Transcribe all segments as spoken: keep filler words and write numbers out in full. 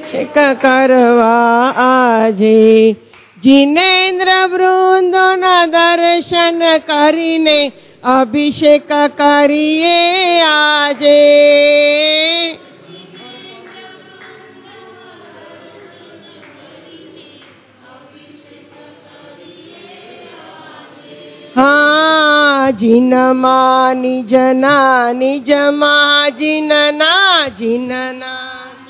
અભિષેક કરવા આજે જીનેન્દ્ર વૃંદોના દર્શન કરીને અભિષેક કરીએ આજે. હા જીનમાં નિજના નિજમાં જીનના જીનના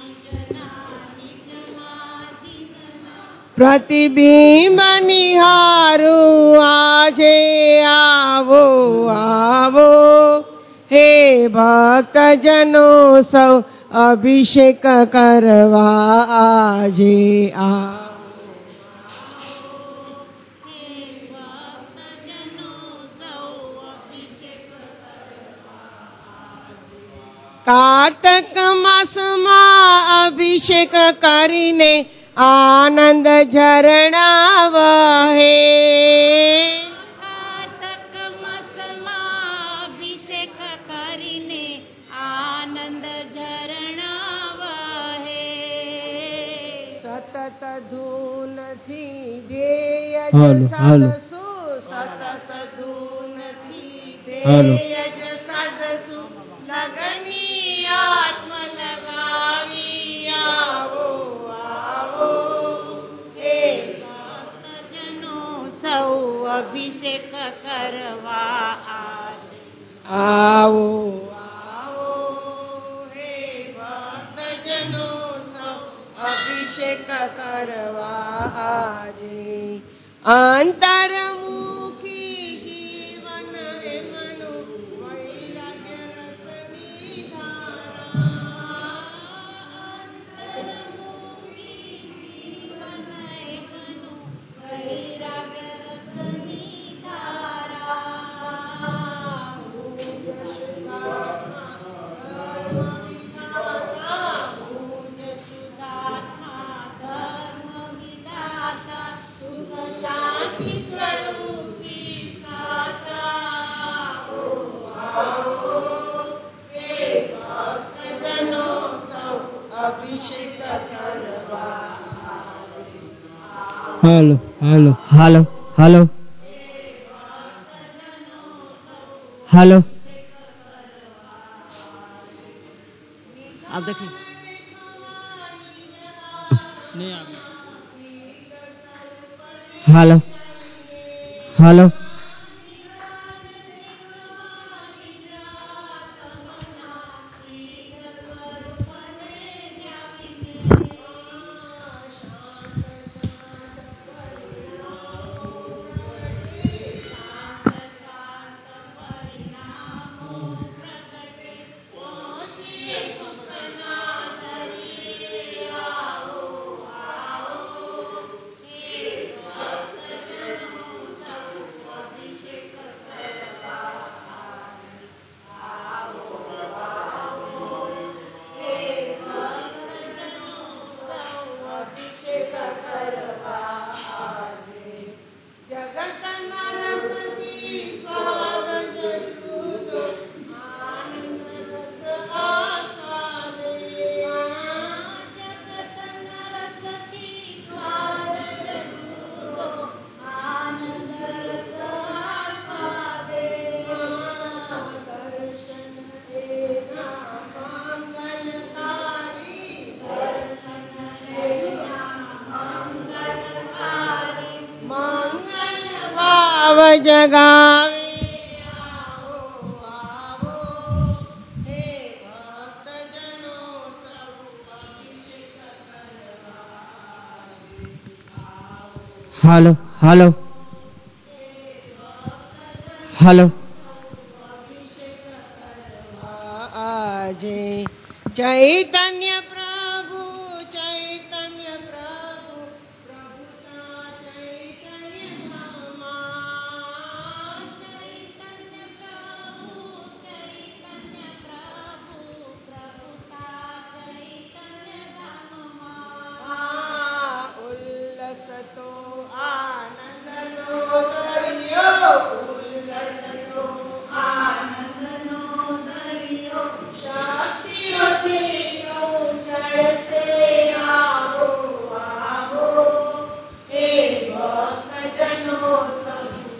પ્રતિબિંબ નિહારું આજે આવો આવો હે ભક્તજનો સૌ અભિષેક કરવા આજે આ કાર્તક માસમાં અભિષેક કરીને આનંદ ઝરણા વહે. કાર્તક માસમાં અભિષેક કરીને આનંદ ઝરણા વહે. સતત ધૂનથી ધ્યેય સાધસુ સતત ધૂનથી ધ્યેય સાધસુ લગની આત્મ લગાવી આવો આવો હે ભક્તજનો સૌ અભિષેક કરવા આજે આવો આવો હે ભક્તજનો સૌ અભિષેક કરવા આજે. અંતરમુખી જીવન એમનું વૈરાગ્ય રસની ધારા. અંતરમુખી જીવન એમનું વૈરાગ્ય રસની ધારા. ભુજ શુદ્ધાત્મા ધર્મ વિધાતા સુખ શાંતિ સ્વરૂપી સાતા. આવો હે ભક્તજનો સૌ અભિષેક કરવા. હાલો હાલો હાલો હાલો હાલો આપ દેખી હાલો હાલો જગાવે આવો આવો હે ભક્તજનો સૌ અભિષેક કરવા. હાલો હાલો હાલો આજે ચૈતન્ય પ્રભુ ચૈતન્ય પ્રભુ પ્રભુના ચૈતન્ય ધામમાં. ચૈતન્ય પ્રભુ ચૈતન્ય પ્રભુ પ્રભુતા ચૈતન્ય ધામમાં. ઉલ્લસ તો આનંદનો દરિયો ઉલ્લસ તો આનંદનો દરિયો શક્તિઓથી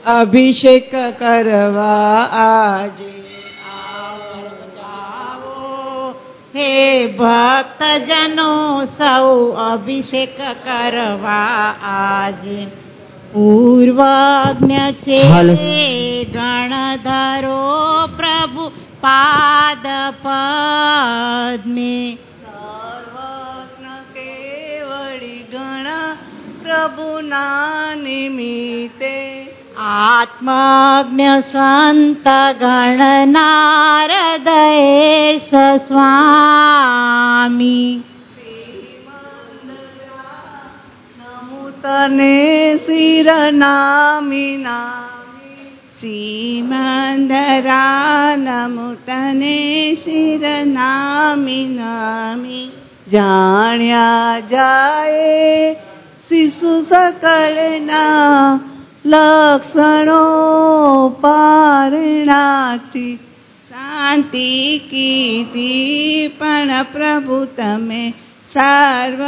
અભિષેક કરવા આજે. હે ભક્તજનો સૌ અભિષેક કરવા આજે. પૂર્વજ્ઞ છે હાલો. ગણધરો પ્રભુ પાદ પદ્મે. સર્વજ્ઞ કેવળી ગણ પ્રભુના નિમિત્તે. આત્મજ્ઞ સંત ગણનારદયેશ સ્વામી. નમુતને શિરનામી નામી. શ્રીમંદરા નમુતને શિરનામી નામી. જાણ્યા જાય શિશુ સકળના લક્ષણો પારણાથી. શાંતિ કીધી પણ પ્રભુ તમે સર્વ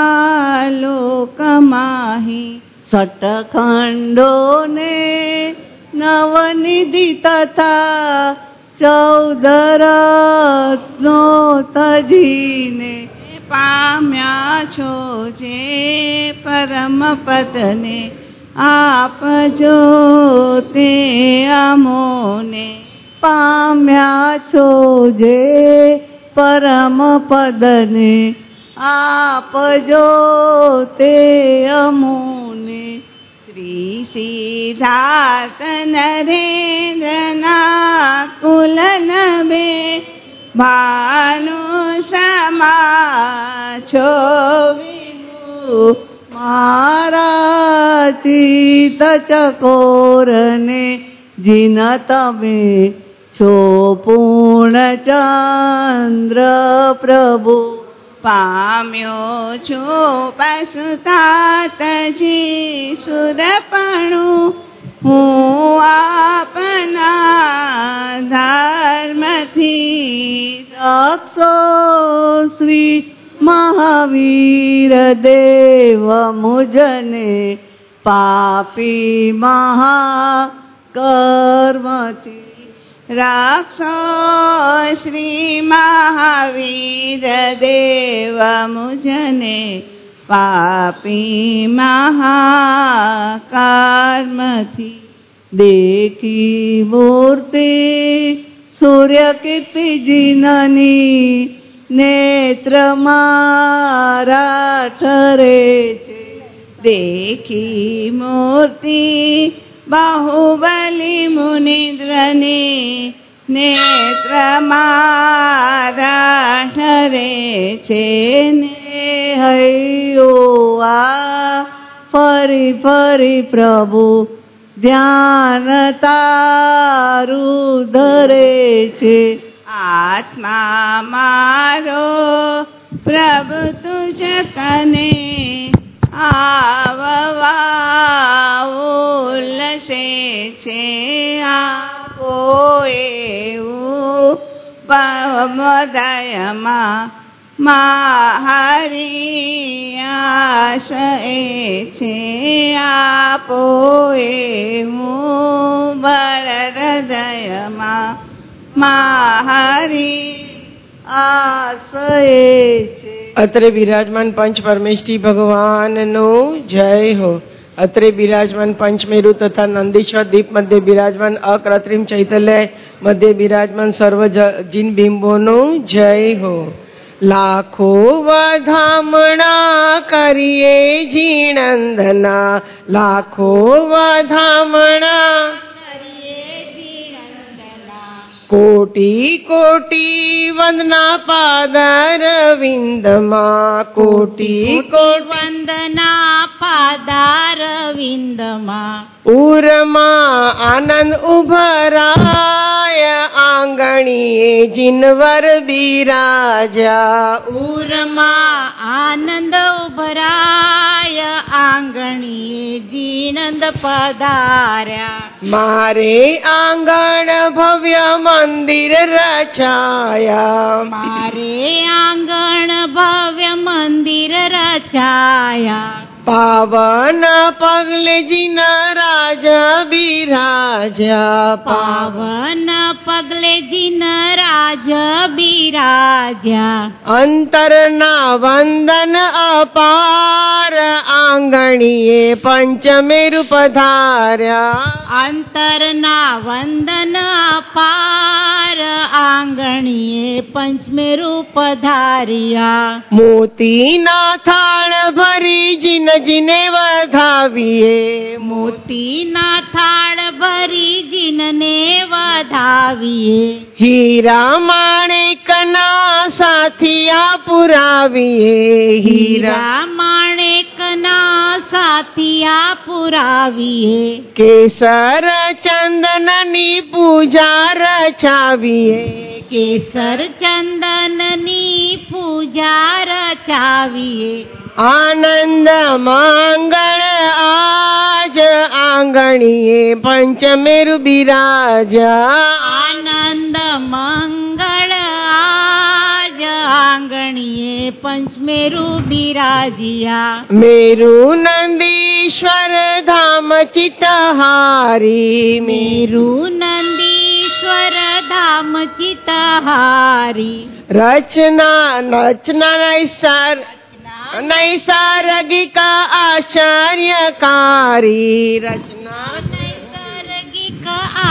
આલોકમાહી. સટખંડોને નવનિધિ તથા ચૌદ રત્નો તજીને. પામ્યા છો જે પરમ પદને આપજો તે અમોને. પામ્યા છો જે પરમ પદને આપજો તે અમોને. શ્રી સિદ્ધાર્થ નરેન્દ્રના કુલનબે ભાનુ સમા છો વિભુ. મારા ચિત ચકોરને જીન તમે છો પૂર્ણચંદ્ર પ્રભુ. પામ્યો છો પશુતાતજી સુરપણું. હું આપના ધર્મથી દક્ષો શ્રી મહાવીર દેવ મુજને પાપી મહાકર્મથી. રાખશો શ્રી મહાવીર દેવ મુજને પાપી મહાકર્મથી. દેખી મૂર્તિ સૂર્ય કીર્તિ જીનની નેત્ર મારા ઠરે છે. દેખી મૂર્તિ બાહુબલી મુનિદ્રની નેત્ર મારા ઠરે છે ને. હૈયો આ ફરી ફરી પ્રભુ ધ્યાન તારું ધરે છે. આત્મા મારો પ્રભુ તુજ કને આવવા ઉલ્લસે છે. આપો એવું પવમદયમાં મારી આશ એ છે. આપો એવું બળ હૃદયમાં મારી આશ એ છે. અત્રે બિરાજમાન પંચ પરમેષ્ઠી ભગવાનનો જય હો. અત્રે બિરાજમાન પંચમેરુ તથા નંદીશ્વર દીપ મધ્ય બિરાજમાન અકૃત્રિમ ચૈતન્ય મધ્ય બિરાજમાન સર્વ જીન બિંબોનો જય હો. લાખો વધામણા કરીએ જીણંદના. લાખો વધામણા કોટી કોટી વંદના પાદર વિંદમાં. કોટી કોટી વંદના પાદાર વિંદમાં. ઉરમાં આનંદ ઉભરાય આંગણીએ જીનવર બિરાજા. ઉરમાં આનંદ ઉભરાય આંગણીએ જીણંદ પધાર્યા. મારે આંગણ ભવ્ય મંદિર રચાયા. મારે આંગણ ભવ્ય મંદિર રચાયા. પાવન પગલે જીન રાજ બિરાજ્યા. પાવન પગલે જીન રાજ બિરાજ્યા. અંતરના વંદન અપાર આંગણીએ પંચમેરુ પધાર્યા. અંતરના વંદન અપાર આંગણીએ પંચમેરુ પધાર્યા. મોતીના થાળ ભરી જીન જીને વધાવીએ. મોતીના થાળ ભરી જીનને વધાવીએ. હીરા માણેકના સાથિયા પુરાવીએ. હીરા માણેકના સાથિયા પુરાવીએ. કેસર ચંદનની પૂજા રચાવીએ. કેસર ચંદનની પૂજા રચાવીએ. આનંદ મંગળ આજ આંગણીએ પંચમેરુ બિરાજ્યા. આનંદ મંગળ આજ આંગણીએ પંચમેરુ બિરાજ્યા. મેરુ નંદીશ્વર ધામ ચિતહારી. મેરુ નંદીશ્વર ધામ ચિતહારી. રચના રચના નૈસર નૈસર્ગિક આશ્ચર્યકારી. રચના નૈસર્ગિક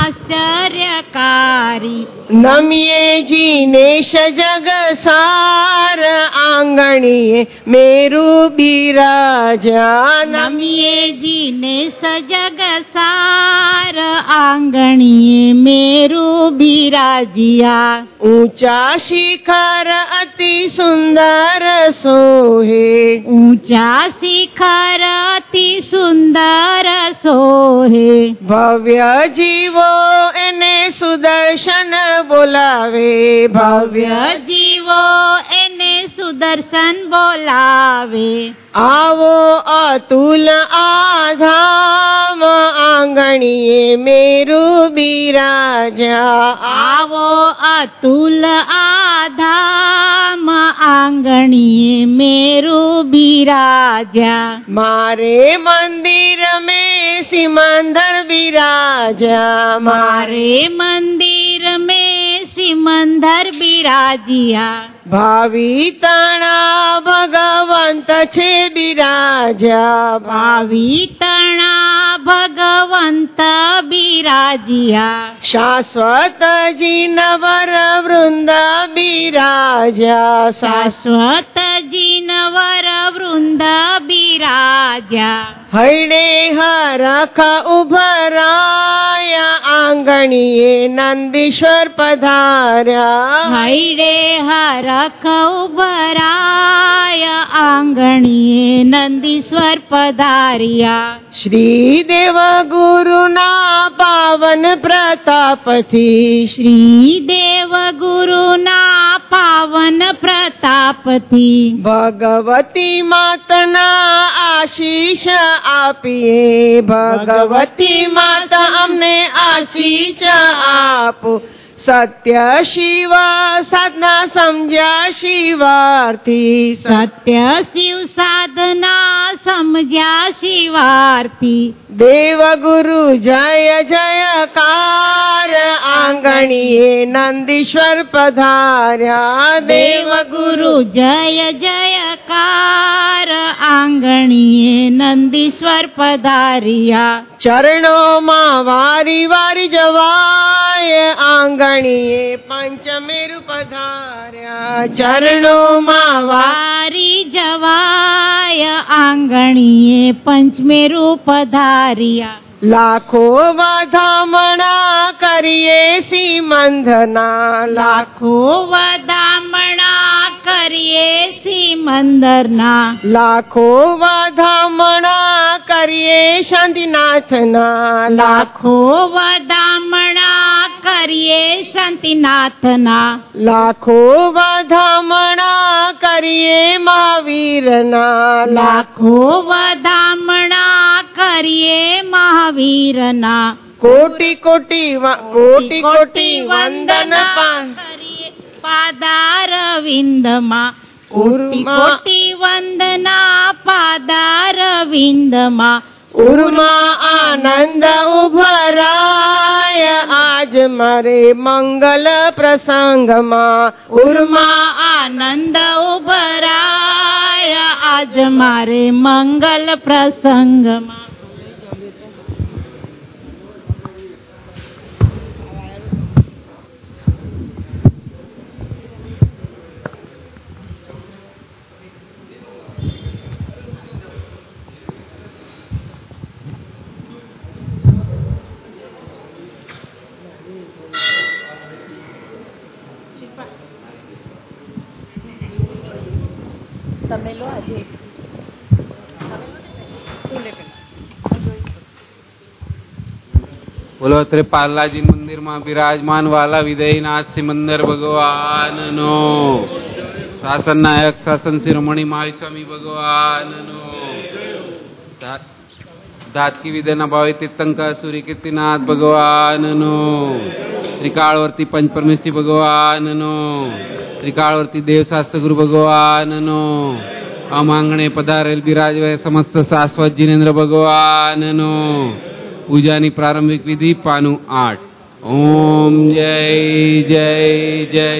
આશ્ચર્યકારી. નમીએ જીનેશ જગ સાર આંગણીએ મેરુ બિરાજ્યા. નમીએ જીને સજગ સાર આંગણીએ મેરુ બિરાજ્યા. ઊંચા શિખર અતિ સુંદર સોહે. ઊંચા શિખર અતિ સુંદર સોહે. ભવ્ય જીવો એને સુદર્શન બોલાવે. ભવ્ય જીવો એને સુદર્શન બોલાવે. આવો અતુલ આધામ આંગણીએ મેરુ બિરાજ્યા. આવો અતુલ આધામ આંગણીએ મેરુ બિરાજ્યા. મારે મંદિર મેં સિમંદર બિરાજ્યા. મારે મંદિર મેં સિમંદર બિરાજ્યા. ભાવિ તણા ભગવંત છે બિરાજ્યા. ભાવિ તણા ભગવંત બિરાજ્યા. શાશ્વત જીનવર વૃંદ બિરાજ્યા. શાશ્વત જીનવર વૃંદ બિરાજ્યા. હૈડે હરખ ઉભરાયા આંગણીએ નંદીશ્વર પધાર્યા. હૈડે હરખ ઉભરાય આંગણીએ નંદીશ્વર પધાર્યા. શ્રી દેવ ગુરુના પાવન પ્રતાપથી. શ્રી દેવ ગુરુના પાવન પ્રતાપથી. ભગવતી માતના આશીષ આપીએ. ભગવતી માતા અમને આશીષ આપો. સત્ય શિવ સાધના સમજ્યા શિવાર્થી. સત્ય શિવ સાધના સમજ્યા શિવાર્થી. દેવ ગુરુ જય જયકાર આંગણીએ નંદીશ્વર પધાર્યા. દેવ ગુરુ જય જયકાર આંગણીએ નંદીશ્વર પધાર્યા. ચરણોમાં વારી વારી જવાય આંગણીએ પંચમેરુ પધાર્યા. ચરણોમાં વારી જવાય આંગણીએ પંચમેરુ પધાર્યા. લાખો વધામણા કરીએ સિમંધના. લાખો વધામણા કરીએ સિમંદરના. લાખો વધામણા કરીએ શાંતિનાથના. લાખો વધામણા કરીએ શાંતિનાથના. લાખો વધામણા કરીએ મહાવીરના. લાખો વધામણા કરીએ મહાવીરના. કોટી કોટી વ- કોટી કોટી વંદન પા કરીએ પાદાર વિંદમાં. કોટી ઉર્મા- કોટી વંદના પાદાર વિંદમાં. ઉર્મા આનંદ ઉભરાય આજ મારે મંગલ પ્રસંગમાં. ઉર્મા આનંદ ઉભરાય આજ મારે મંગલ પ્રસંગમાં. તમે લો આજે બોલો અત્રે પાર્લાજી મંદિરમાં બિરાજમાન વાલા વિદયનાથ સિમંદર ભગવાનનો, શાસન નાયક શાસન શિરોમણી મહાવીર સ્વામી ભગવાનનો, ધાતકી વિદયના ભાવે તીર્થંકર સૂર્ય કીર્તિનાથ ભગવાનનો, ત્રિકાળવર્તી પંચપરમેષ્ઠી ભગવાનનો, ત્રિકાળવર્તી દેવશાસ્ત્ર ગુરુ ભગવાનનો, અમાંગણે પધારેલ બિરાજવે સમસ્ત શાશ્વત જીનેન્દ્ર ભગવાનનો. પૂજાની પ્રારંભિક વિધિ પાનું આઠ. ઓમ જય જય જય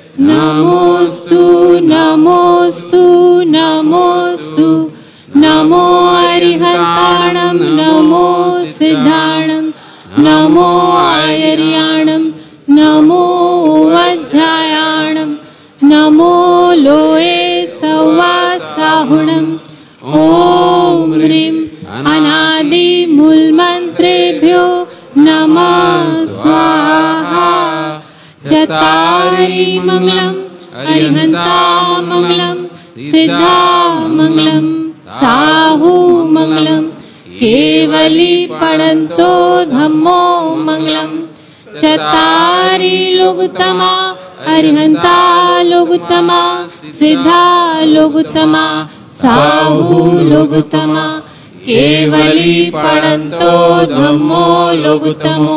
નમોસ્તુ નમોસ્તુ નમોસ્તુ નમો હરિહંતાણમ નમો સિદ્ધાણમ નમો આયર્યાણમ નમો વજ્જાયાણમ નમો લોએ સવા સાહુણમ. ઓમ હ્રીમ અનાદિ મૂલ મંત્રેભ્યો નમઃ સ્વાહા. ચતારી મંગલમ અરિહંતા મંગલમ સિદ્ધા મંગલમ સાહુ મંગલમ કેવલી પડંતો ધમ્મો મંગલમ. ચતારી લુગતમા અરિહંતા લુગતમા સિદ્ધા લુગતમા સાહુ લુગતમા કેવલી પડંતો ધમ્મો લુગતમો.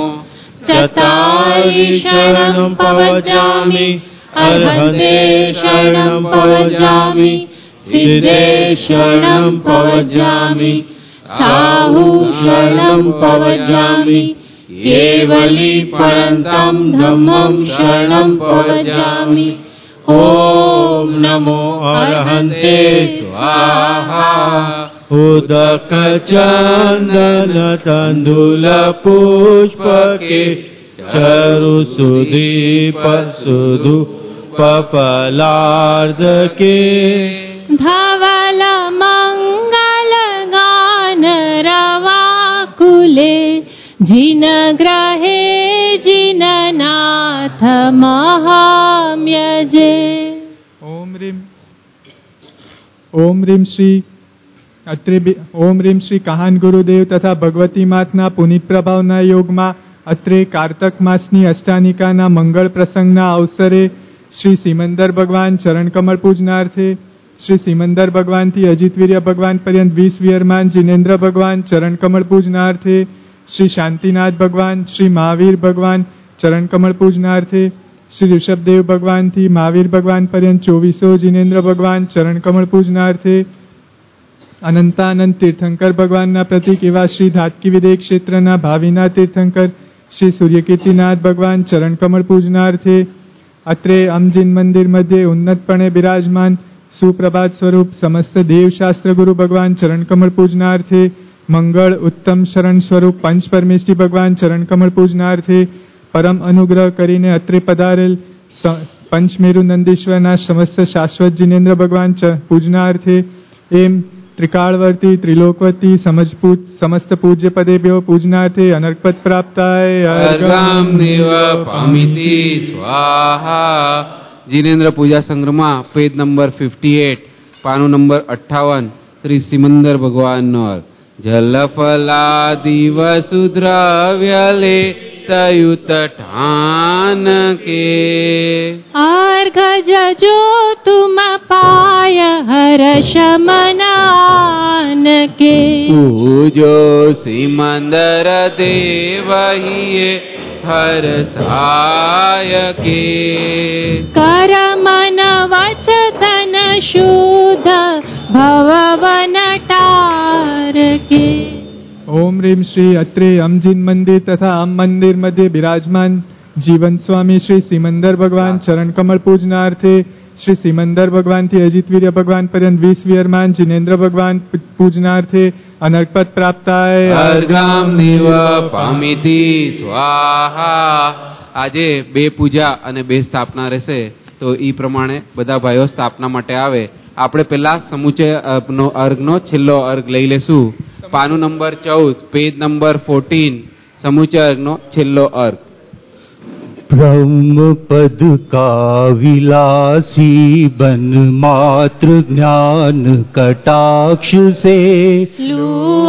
ચતારી શરણં પવજામિ અર્હંતે શરણં પવજામિ સિદ્ધે શરણં પવજામિ સાહુ શરણં પવજામિ કેવલી પડંતં ધમ્મં શરણં પવજામિ. ઓમ નમો અર્હંતે સ્વાહા. ઉદક ચંદન તંદુલ પુષ્પકે ચરુ સુદીપ સુધુ પપલાર્ધ કે. ધવલ મંગલ ગાન રવાકુલે જીન ગ્રહે જીનનાથ મહામ્યજે. ઓમ રીમ ઓમ રીમ શ્રી અત્રે ઓમ રીમ શ્રી કહાન ગુરુદેવ તથા ભગવતી માતના પુનિત પ્રભાવના યોગમાં અત્રે કારતક માસની અષ્ટાનિકાના મંગળ પ્રસંગના અવસરે શ્રી સિમંદર ભગવાન ચરણ કમળ પૂજનાર્થે શ્રી સિમંદર ભગવાનથી અજીતવીર્ય ભગવાન પર્યંત વીસ વિયરમાન જીનેન્દ્ર ભગવાન ચરણ કમળ પૂજનાર્થે શ્રી શાંતિનાથ ભગવાન શ્રી મહાવીર ભગવાન ચરણ કમળ પૂજનાર્થે શ્રી ઋષભદેવ ભગવાનથી મહાવીર ભગવાન પર્યંત ચોવીસો જીનેન્દ્ર ભગવાન ચરણ કમળ પૂજનાર્થે અનંતાનંદ તીર્થંકર ભગવાનના પ્રતિક એવા શ્રી ધાતકી વિદેય ક્ષેત્રના ભાવિના તીર્થંકર શ્રી સૂર્યકીર્તિનાથ ભગવાન ચરણ કમળ પૂજનાર્થે અત્રે અમજીન મંદિર મધ્યે ઉન્નતપણે બિરાજમાન સુપ્રભાત સ્વરૂપ સમસ્ત દેવશાસ્ત્ર ગુરુ ભગવાન ચરણ કમળ પૂજનાર્થે મંગળ ઉત્તમ શરણ સ્વરૂપ પંચ પરમેષ્ઠી ભગવાન ચરણ કમળ પૂજનાર્થે પરમ અનુગ્રહ કરીને અત્રે પધારેલ પંચમેરુ નંદીશ્વરના સમસ્ત શાશ્વત જીનેન્દ્ર ભગવાન પૂજનાર્થે એમ ત્રિકાળવર્તી ત્રિલોકવતી સમજપૂત સમસ્ત પૂજ્ય પદેભ્યો પૂજનાર્થે અનર્કપદ પ્રાપ્તાય અર્ગામ દેવ પામિતિ સ્વાહા. જીનેન્દ્ર પૂજા સંગ્રહમાં પેજ નંબર ફિફ્ટી એટ પાનું નંબર અઠ્ઠાવન શ્રી સિમંદર ભગવાનનો અર્થ. જલફલાદિવ સુદ્રવ્યલે તયુત ઠાન કે. अर्घ जजो तुम पाय हर्ष मनान के. પૂજો સિમંદર દેવહીએ હરસાય કે. कर मन वच तन शुद्ध भववन टार के ओम ह्रीम श्री अत्रे अमजिन मंदिर तथा अम मंदिर मध्य विराजमान जीवन स्वामी श्री सिमंदर भगवान चरण कमल पूजनार्थे श्री सिमंदर भगवान थी अजित वीर्य भगवान पर्यंत वीस वीरमान जिनेन्द्र भगवान पूजनार्थे अनर्कपद प्राप्ताय अर्घाम निव पामिति स्वाहा. આજે બે પૂજા અને બે સ્થાપના રહેશે, તો એ પ્રમાણે બધા ભાઈઓ સ્થાપના માટે આવે. આપણે પેલા સમુચય નો અર્ઘનો છેલ્લો અર્ઘ લઈ લેશું. પાનું નંબર ચૌદ, પેજ નંબર ફોર્ટીન, સમુચય અર્ઘનો છેલ્લો અર્ઘ. ब्रह्म पद का विलासी बन मात्र ज्ञान कटाक्ष से लू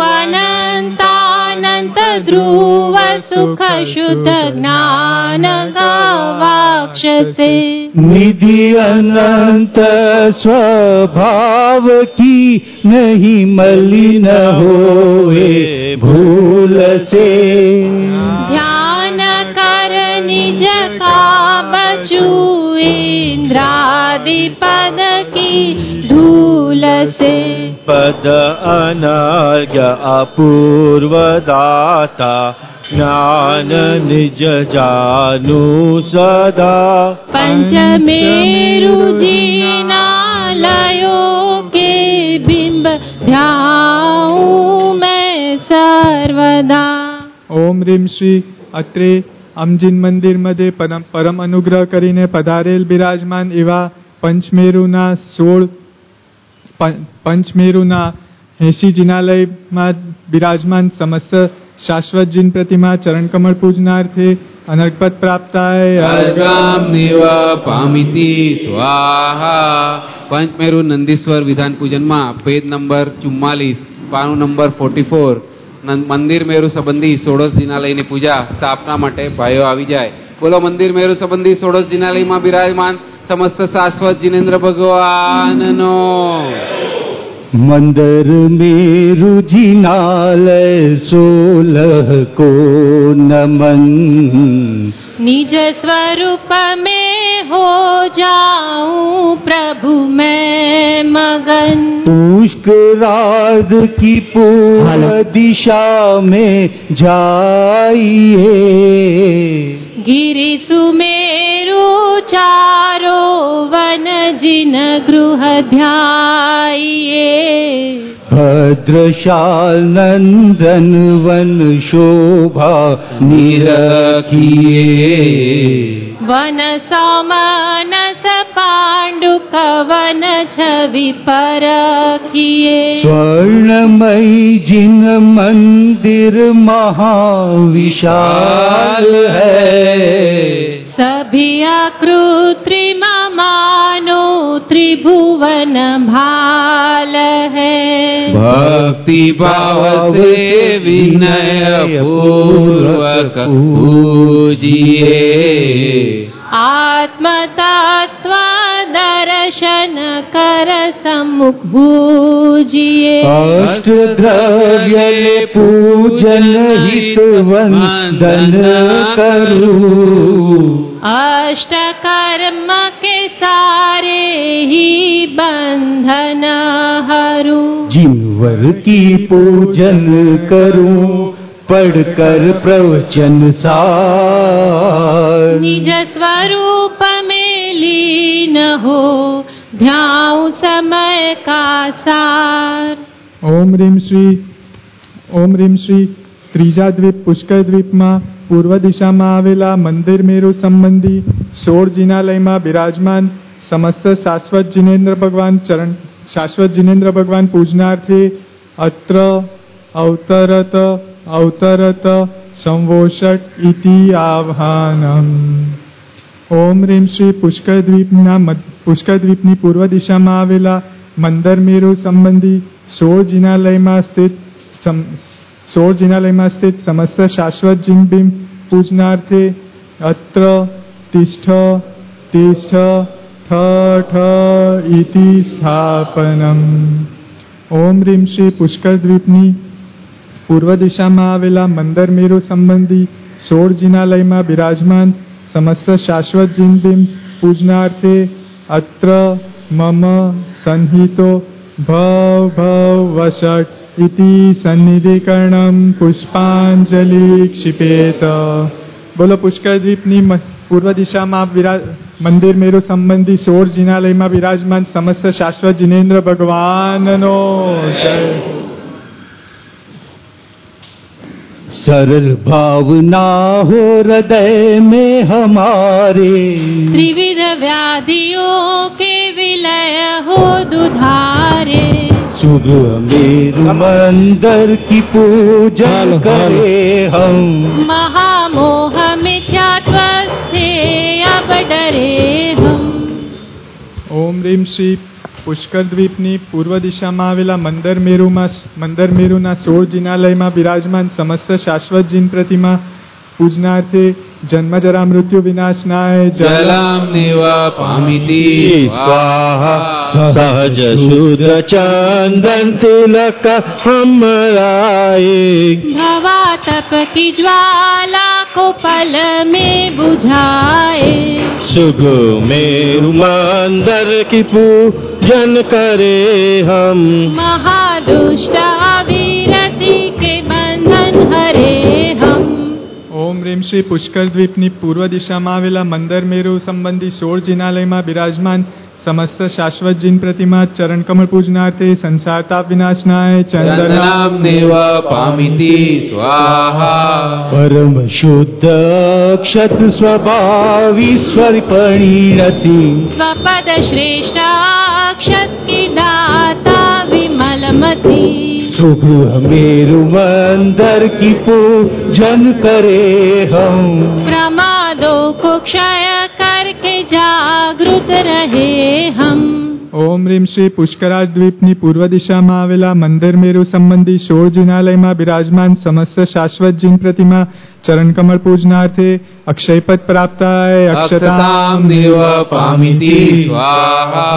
अनंतानंत ध्रुव सुख शुद्ध ज्ञान गवाक्ष से निधि अनंत स्वभाव की नहीं मलिन होए भूल से ध्यान कर निज का बचू इंद्रादि पद की धूल से पद अनर्घ्य अपूर्व दाता ज्ञान निज जानु सदा पंचमेरु जिनालयो के बिंब ध्याऊं मैं सर्वदा. ओम ह्रीम श्री અત્રે અમજીન મંદિર મધ્યે પરમ પરમ અનુગ્રહ કરીને પધારેલ બિરાજમાન એવા પંચમેરુના સોળ પંચમેરુના એસી જિનાલયમાં બિરાજમાન સમસ્ત શાશ્વત જીન પ્રતિમા ચરણ કમળ પૂજનાર્થે અનર્કપદ પ્રાપ્તાય अर्घाम निव पामिति स्वाहा. પંચમેરુ નંદીશ્વર વિધાન પૂજનમાં પેજ નંબર ચુમ્માલીસ, પાનું નંબર ફોર્ટી ફોર. મંદિર મેરુ સંબંધી સોળસ જિનાલયની પૂજા સ્થાપના માટે ભાઈઓ આવી જાય. બોલો મંદિર મેરુ સંબંધી સોળસ જિનાલયમાં બિરાજમાન સમસ્ત શાશ્વત जिनेन्द्र ભગવાનનો. मंदिर मेरु जिनालय सोलह को नमन निज स्वरूप में हो जाऊं प्रभु मैं मगन. पुष्करार्ध की पूर्व दिशा में जाइए गिरि सुमेरु चारो वन जिन गृह ध्याइए भद्रशाल नंदन वन शोभा निरखिए वन सोमनस पांडुक वन छवि परखिए स्वर्णमयी जिन मंदिर महाविशाल है सभी अकृत्रिम मानो त्रिभुवन भाल है भक्ति भाव से विनय पूर्वक पूजिए आत्म तत्व दर्शन कर सम्मुख भूजिए अष्ट द्रव्य पूजन हित वंदन करूं अष्ट कर्म के सारे ही बंधन हरू जिनवर की पूजन करूं पढ़कर प्रवचन सार निज स्वरूप में लीन हो ध्याऊं समय का सार. ઓમ રીમ શ્રી ઓમ રીમ શ્રી ત્રીજા દ્વીપ પુષ્કર દ્વીપમાં પૂર્વ દિશામાં આવેલા મંદિર મેરુ સંબંધી સોળ જિનાલયમાં બિરાજમાન સમસ્ત શાશ્વત जिनेन्द्र ભગવાન ચરણ શાશ્વત जिनेन्द्र ભગવાન પૂજનાર્થે અત્ર અવતરત અવતરત સંવોષટ ઇતિ આહ્વાનમ. ઓમ રીમ શ્રી પુષ્કર દ્વીપના પુષ્કર દ્વીપની પૂર્વ દિશામાં આવેલા મંદર મેરુ સંબંધી સોળ જિનાલયમાં સ્થિત સોળ જિનાલયમાં સ્થિત સમસ્ત શાશ્વત જીનબિંબ પૂજનાર્થે અત્ર તિષ્ઠ તિષ્ઠ ઠ ઠ ઇતિ સ્થાપનમ. ઓમ રીમ શ્રી પુષ્કર દ્વીપની પૂર્વ દિશામાં આવેલા મંદર મેરુ સંબંધી સોળ જિનાલયમાં બિરાજમાન સમસ્ત શાશ્વત જીનબિંબ પૂજનાર્થે અત્ર મમ સંહિતો ભવ ભવ વસટ इति सन्निधिकरणं पुष्पांजलि क्षिपेत। બોલો પુષ્કર દ્વીપની પૂર્વ દિશામાં વિરાજ મંદિર મેરુ સંબંધી સોળ જિનાલયમાં વિરાજમાન સમસ્ત શાશ્વત જિનેન્દ્ર ભગવાનનો જય। सरल भावना हो हृदय में हमारे, त्रिविध व्याधियों के विलय हो दुधारे। शुभ मेरु मंदिर की पूजन करे हम, महामोह मिथ्यात्व से अब डरे हम। ઓમ રીમ શ્રી પુષ્કર દ્વીપની પૂર્વ દિશામાં આવેલા મંદર મેરુમાં મંદર મેરુના સોળ જિનાલયમાં વિરાજમાન સમસ્ત શાશ્વત જીન પ્રતિમા પૂજનાર્થે જન્મ જરા મૃત્યુ વિનાશનાય જલામ નેવા પામિતિ स्वाहा। सहज शुद्ध चंदन तिलक हम लाए, भवातप की ज्वाला को पल में बुझाए। शुभ मेरु मंदिर की पूजन करे हम, महादुष्ट अविरति के बंधन हरे हम। ઓમ રીમ શ્રી પુષ્કર દ્વીપની પૂર્વ દિશામાં આવેલા મંદર મેરુ સંબંધી સોળ જિનાલયમાં વિરાજમાન સમસ્ત શાશ્વત જીન પ્રતિમા ચરણ કમળ પૂજનાર્થે સંસાર તાપ વિનાશનાય ચંદનામ નેવા પામિતિ સ્વાહા। परम शुद्ध अक्षत स्वभाव ईश्वर परिणति, स्वपद श्रेष्ठ अक्षत की दाता विमलमति। शुभ मेरु मंदिर की पूजन करे हम, प्रमादों को क्षय करके जागृत रहे हम। ઓમ રીમ શ્રી પુષ્કરાજ દ્વીપની પૂર્વ દિશામાં આવેલા મંદર મેરુ સંબંધી સોળ જિનાલયમાં વિરાજમાન સમસ્ત શાશ્વત જીન પ્રતિમા ચરણ કમળ પૂજનાર્થે અક્ષયપદ પ્રાપ્તાય અક્ષતામ નેવા પામિતિ સ્વાહા।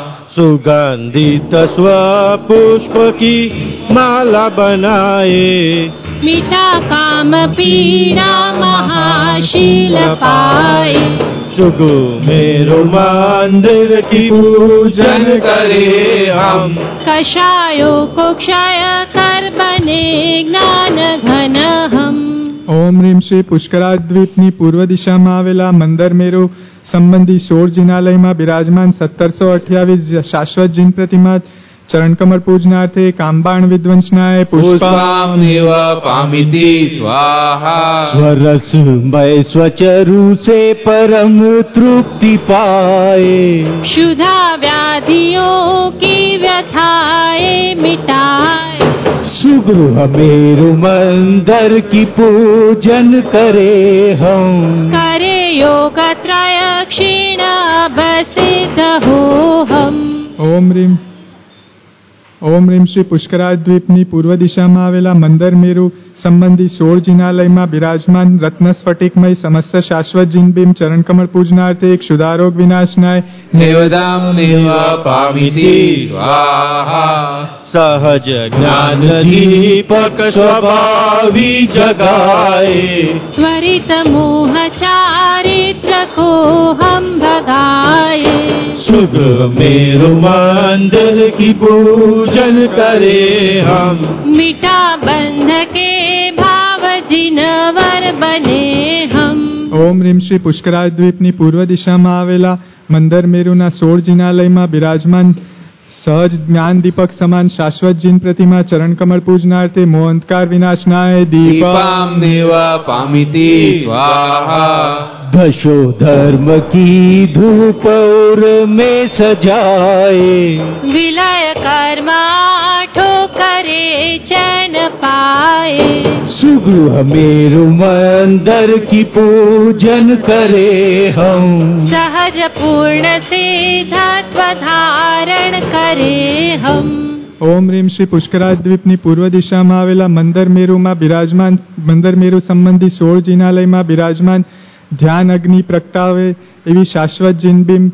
सुगंधित स्वपुष्प की माला बनाए, मीठा काम पीना महाशील पाए। शुभ मेरु मंदिर की पूजन करे हम, कषायों को क्षय कर बने ज्ञान घन हम। ઓમ રીમ શ્રી પુષ્કરાજ દ્વીપની પૂર્વ દિશામાં આવેલા મંદર મેરુ સંબંધી સોળ જિનાલયમાં વિરાજમાન સત્તરસો અઠ્યાવીસ શાશ્વત જીન પ્રતિમા ચરણ કમળ પૂજનાર્થે કામબાણ વિદ્વંસનાય પુષ્પામ નેવા પામિતિ સ્વાહા। स्वरसमय स्वचरु से परम तृप्ति पाए, क्षुधा व्याधियों की व्यथाएं मिटाए। सुगृह मेरु मंदिर की पूजन करे हम, करे योग त्रय क्षीण बसित हो हम। ઓમ રીમ ઓમ રીમ શ્રી પુષ્કરાજ દ્વીપની પૂર્વ દિશામાં આવેલા મંદર મેરુ સંબંધી સોળ જિનાલયમાં વિરાજમાન રત્ન સ્ફટિકમય સમસ્ત શાશ્વત જીનબીમ ચરણ કમળ પૂજનાર્થે ક્ષુધારોગ વિનાશનાય દેવદામ નેવા પામિતિ સ્વાહા। सहज ज्ञान दीपक स्वभावी जगाए, त्वरित मोह चारित्र को हम भगाए। शुभ मेरु मंदिर की पूजन करे हम, मिटा बंध के भाव जिनवर बने हम। ઓમ રીમ શ્રી પુષ્કરાજ દ્વીપની પૂર્વ દિશામાં આવેલા મંદર મેરુના સોળ જિનાલયમાં વિરાજમાન સહજ જ્ઞાન દીપક સમાન શાશ્વત જીન પ્રતિમા ચરણ કમળ પૂજનાર્થે મોહંતકાર વિનાશનાય દીપમ દીપામ નેવા પામિતિ સ્વાહા। दशो धर्म की धूप और में सजाए, विलय कर्म आठो करे चैन पाए। सुगृह मेरु मंदिर की पूजन करे हम, सहज पूर्ण सिद्धत्व धारण करे हम। ઓમ રીમ શ્રી પુષ્કરાજ દ્વીપની પૂર્વ દિશામાં આવેલા મંદર મેરુમાં બિરાજમાન મંદર મેરુ સંબંધી સોળ જિનાલયમાં બિરાજમાન ધ્યાન અગ્નિ પ્રગટાવે એવી શાશ્વત જીનબીમ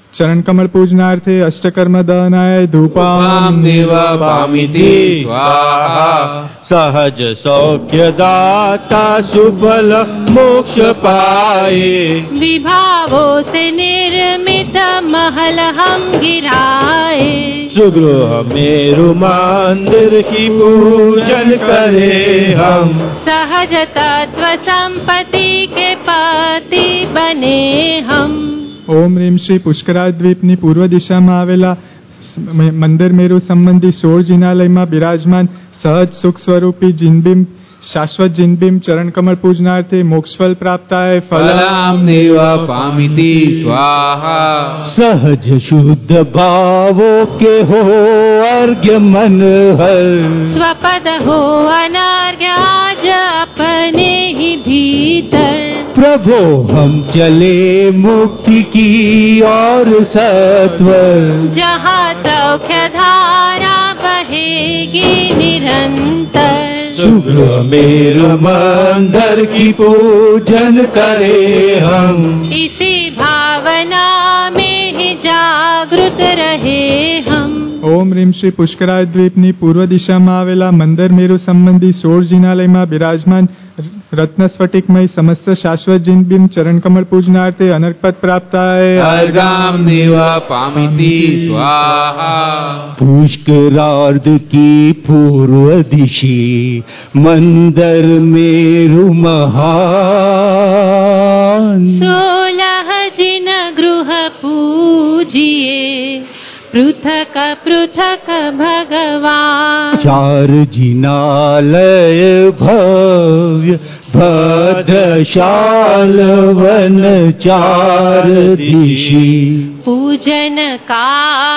चरण कमल पूजनार्थे अष्टकर्म दहनाय धूपाम देव पामिति स्वाहा सहज सौख्य दाता सुफल मोक्ष पाए विभावों से निर्मित महल हम गिराए सुगृह मेरु मंदिर की पूजन करे हम सहज तत्व संपत्ति के पति बने हम ओम ह्रीम श्री પુષ્કરાદ્વીપની પૂર્વ દિશામાં આવેલા મંદિર મેરુ સંબંધી સોળ જિનાલયમાં બિરાજમાન સહજ સુખ સ્વરૂપી જિનબિંબ શાશ્વત જિનબિંબ ચરણ કમળ પૂજનાર્થે મોક્ષફલ પ્રાપ્તાય फलाम देव पामिति स्वाहा सहज शुद्ध भावों के हो अर्घ्य मन हर स्वपद हो अनार्घ्य आज अपने ही भीतर प्रभो हम चले मुक्ति की और सत्वर जहाँ सौख्य धारा बहेगी निरंतर सुगृह मेरु मंदिर की पूजन करे हम इसी भावना में ही जागृत रहे हम ઓમ રીમ શ્રી પુષ્કરાદ્વીપની પૂર્વ દિશામાં આવેલા મંદર મેરુ સંબંધી સોળ જિનાલયમાં બિરાજમાન રત્ન સ્ફટિકમય સમસ્ત શાશ્વત જિનબિંબ ચરણ કમળ પૂજનાર્થે અનર્કપદ પ્રાપ્તાય अर्गाम देव पामिति स्वाहा पुष्करार्ध की पूर्व दिशि मंदिर मेरु महान सोलह जिन गृह पूजिए पृथक पृथक भगवान चार जिनालय भव्य भद्रशाल वन चार दिशि पूजन का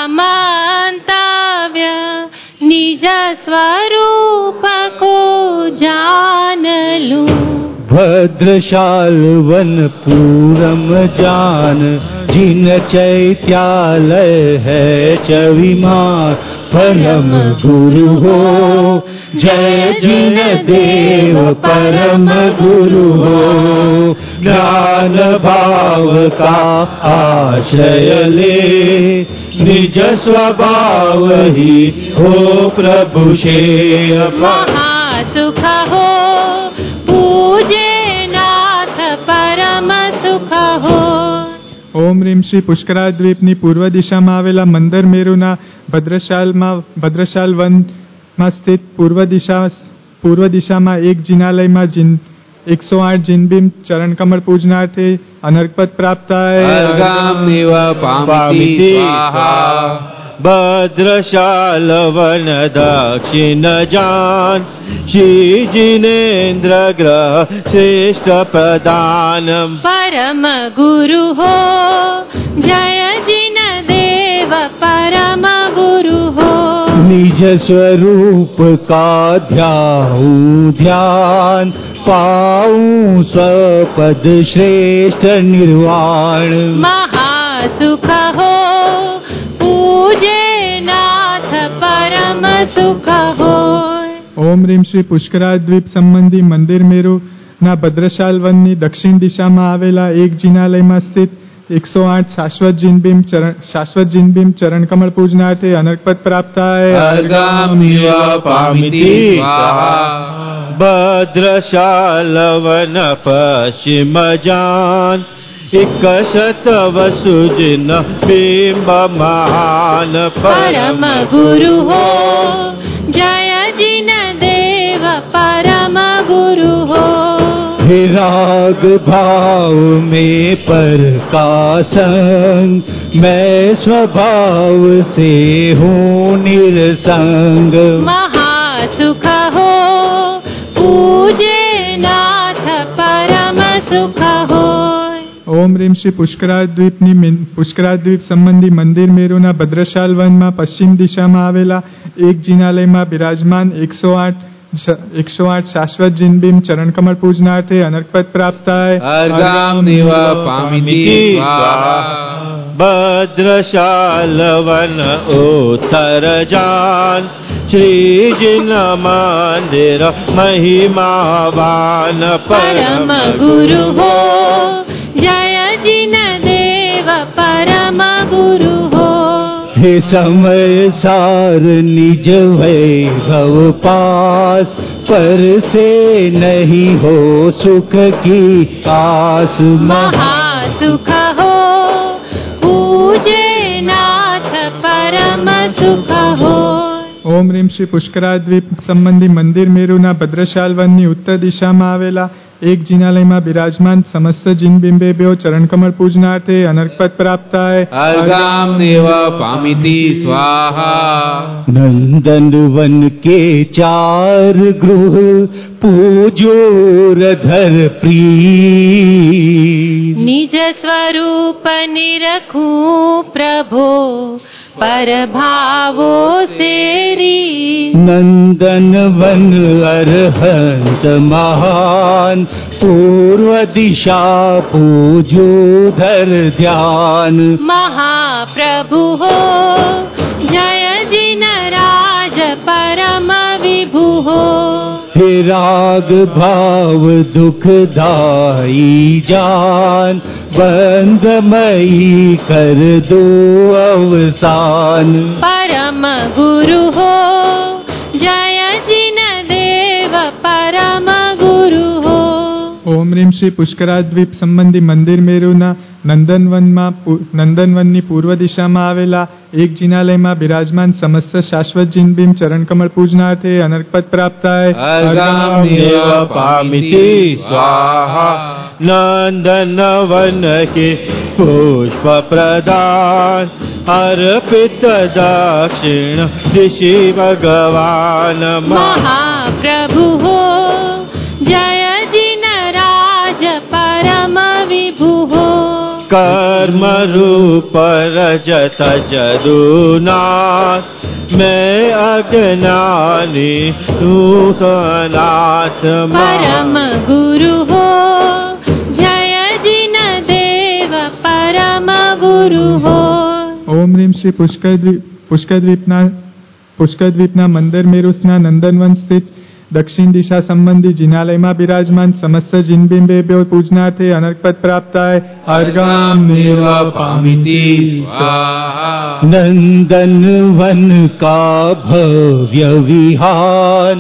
मंतव्य निज स्वरूप को जान लूं भद्रशाल वन पूरम जान जिन चैत्यालय है चविमार परम गुरु हो जय जिन देव परम गुरु हो ज्ञान भाव का आश्रय ले निज स्वभाव ही हो प्रभु शेय महासुख हो पूजे नाथ परम सुख हो ઓમ રીમ શ્રી પુષ્કરાદ્વીપની પૂર્વ દિશામાં આવેલા મંદર મેરુના ભદ્રશાલમાં ભદ્રશાલ વનમાં સ્થિત પૂર્વ દિશા પૂર્વ દિશામાં એક જિનાલયમાં જીન એકસો આઠ જીનબિંબ ચરણ કમળ પૂજનાર્થે અનર્કપદ પ્રાપ્તાય अर्गाम देव पामिति स्वाहा भद्रशाल वन दक्षिण जान श्री जिनेन्द्र ग्रह श्रेष्ठ प्रदान परम गुरु हो जय जिन देव परम गुरु हो निज स्वरूप का ध्याऊं ध्यान पाऊं स्वपद श्रेष्ठ निर्वाण महासुख हो पूजे नाथ परम सुख हो ઓમ રીમ શ્રી પુષ્કરાદ્વીપ સંબંધી મંદિર મેરુના ભદ્રશાલ વનની દક્ષિણ દિશામાં આવેલા એક જિનાલયમાં સ્થિત એકસો આઠ શાશ્વત જીનબિંબ ચરણ શાશ્વત જીનબિંબ ચરણ કમળ પૂજનાર્થે અનર્કપદ પ્રાપ્તાય अर्गाम देव पामिति स्वाहा भद्रशाल वन पश्चिम जान एक शत वसु जिन बिंब महान परम गुरु हो जय जिन देव परम गुरु हो हे राग भाव में पर का संग मैं स्वभाव से हूँ निरसंग महासुख हो पूजे नाथ परम सुख हो ઓમ રીમ શ્રી પુષ્કરાદ્વીપની મિન- પુષ્કરાદ્વીપ સંબંધી મંદિર મેરુના ભદ્રશાલ વનમાં પશ્ચિમ દિશામાં આવેલા એક જિનાલયમાં બિરાજમાન એકસો આઠ એકસો આઠ શાશ્વત જીનબિંબ ચરણ કમળ પૂજનાર્થે અનર્કપદ પ્રાપ્તાય अर्गाम देव पामिति स्वाहा भद्रशाल वन उत्तर जान श्री जिन मंदिर महिमावान परम गुरु हो जय जिन देव परम गुरु हे समय सार निज वैभव पास, पर से नहीं हो सुख की आस। महासुख हो पूजे नाथ परम सुख हो। ઓમ રીમ શ્રી પુષ્કરાદ્વીપ સંબંધી મંદિર મેરુના ભદ્રશાલ વનની ઉત્તર દિશામાં આવેલા એક જિનાલયમાં બિરાજમાન સમસ્ત જીન બિંબેભ્યો ચરણકમળ પૂજનાર્થે અનર્કપદ પ્રાપ્તાય अर्गाम देव पामिति स्वाहा। नंदन वन के चार गृह पूजोर धर प्रीत, निज स्वरूप निरखूं प्रभो पर भावो से री। नंदन वन अरहंत महान, पूर्व दिशा पूजो धर ध्यान। महाप्रभु हो जय जिन राज परम विभु हो। हे राग भाव दुखदाई जान, बंधमयी कर दो अवसान। परम गुरु हो जय जिन देव परम गुरु हो। ઓમ રીમ શ્રી પુષ્કરાદ્વીપ સંબંધી મંદિર મેરુના નંદનવનમાં પુ- નંદનવનની પૂર્વ દિશામાં આવેલા એક જિનાલયમાં બિરાજમાન સમસ્ત શાશ્વત જીનબીમ ચરણકમળ પૂજનાર્થે અનર્કપદ પ્રાપ્તાય अर्गाम देव पामिति स्वाहा। नंदन वन के पुष्प प्रदान, अर्पित दक्षिण ऋषि भगवान। महाप्रभु हो जय जिन राज परम विभु हो। कर्म रूप रजत जदुनाथ, मैं अज्ञानी तू सनाथ। परम गुरु हो जय जिन देव परम गुरु हो। ઓમ રીમ શ્રી પુષ્કરદ્વીપ પુષ્કરદ્વીપના પુષ્કરદ્વીપના મંદર મેરુસના નંદનવન સ્થિત દક્ષિણ દિશા સંબંધી જિનાલયમાં બિરાજમાન સમસ્ત જીનબિંબેભ્યો પૂજનાર્થે અનર્કપદ પ્રાપ્તાય अर्गाम देव पामिति स्वाहा। नंदन वन का भव्य विहान,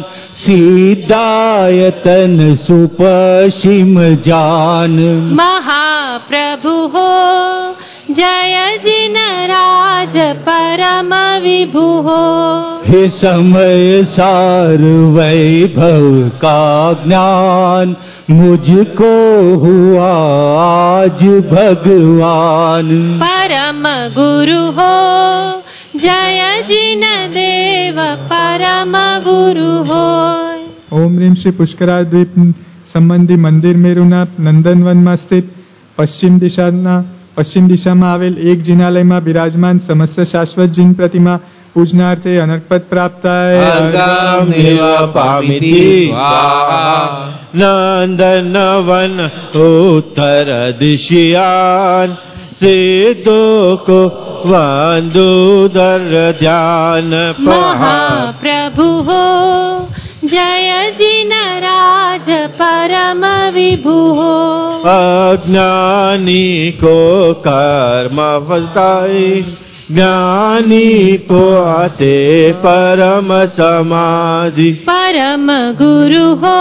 सीतायतन सुपश्चिम जान। महाप्रभु हो जय जिन राज परम विभु हो। हे समय सार वैभव का ज्ञान, मुझको हुआ आज भगवान। परम गुरु हो जय जिन देव परम गुरु हो। ઓમ રીમ શ્રી પુષ્કરાદ્વીપ સંબંધી મંદિર મેરુના નંદનવનમાં સ્થિત પશ્ચિમ દિશાના પશ્ચિમ દિશામાં આવેલ એક જિનાલયમાં બિરાજમાન સમસ્ત શાશ્વત જીન પ્રતિમા પૂજનાર્થે અનર્કપદ પ્રાપ્તાય अर्गाम देव पामिति स्वाहा। नंदन वन उत्तर दिशियान, सिद्धों को वंदो दर ध्यान। महाप्रभु हो जय जिन राज परम विभु हो। अज्ञानी को कर्म फसाई, ज्ञानी को आते परम समाधि। परम गुरु हो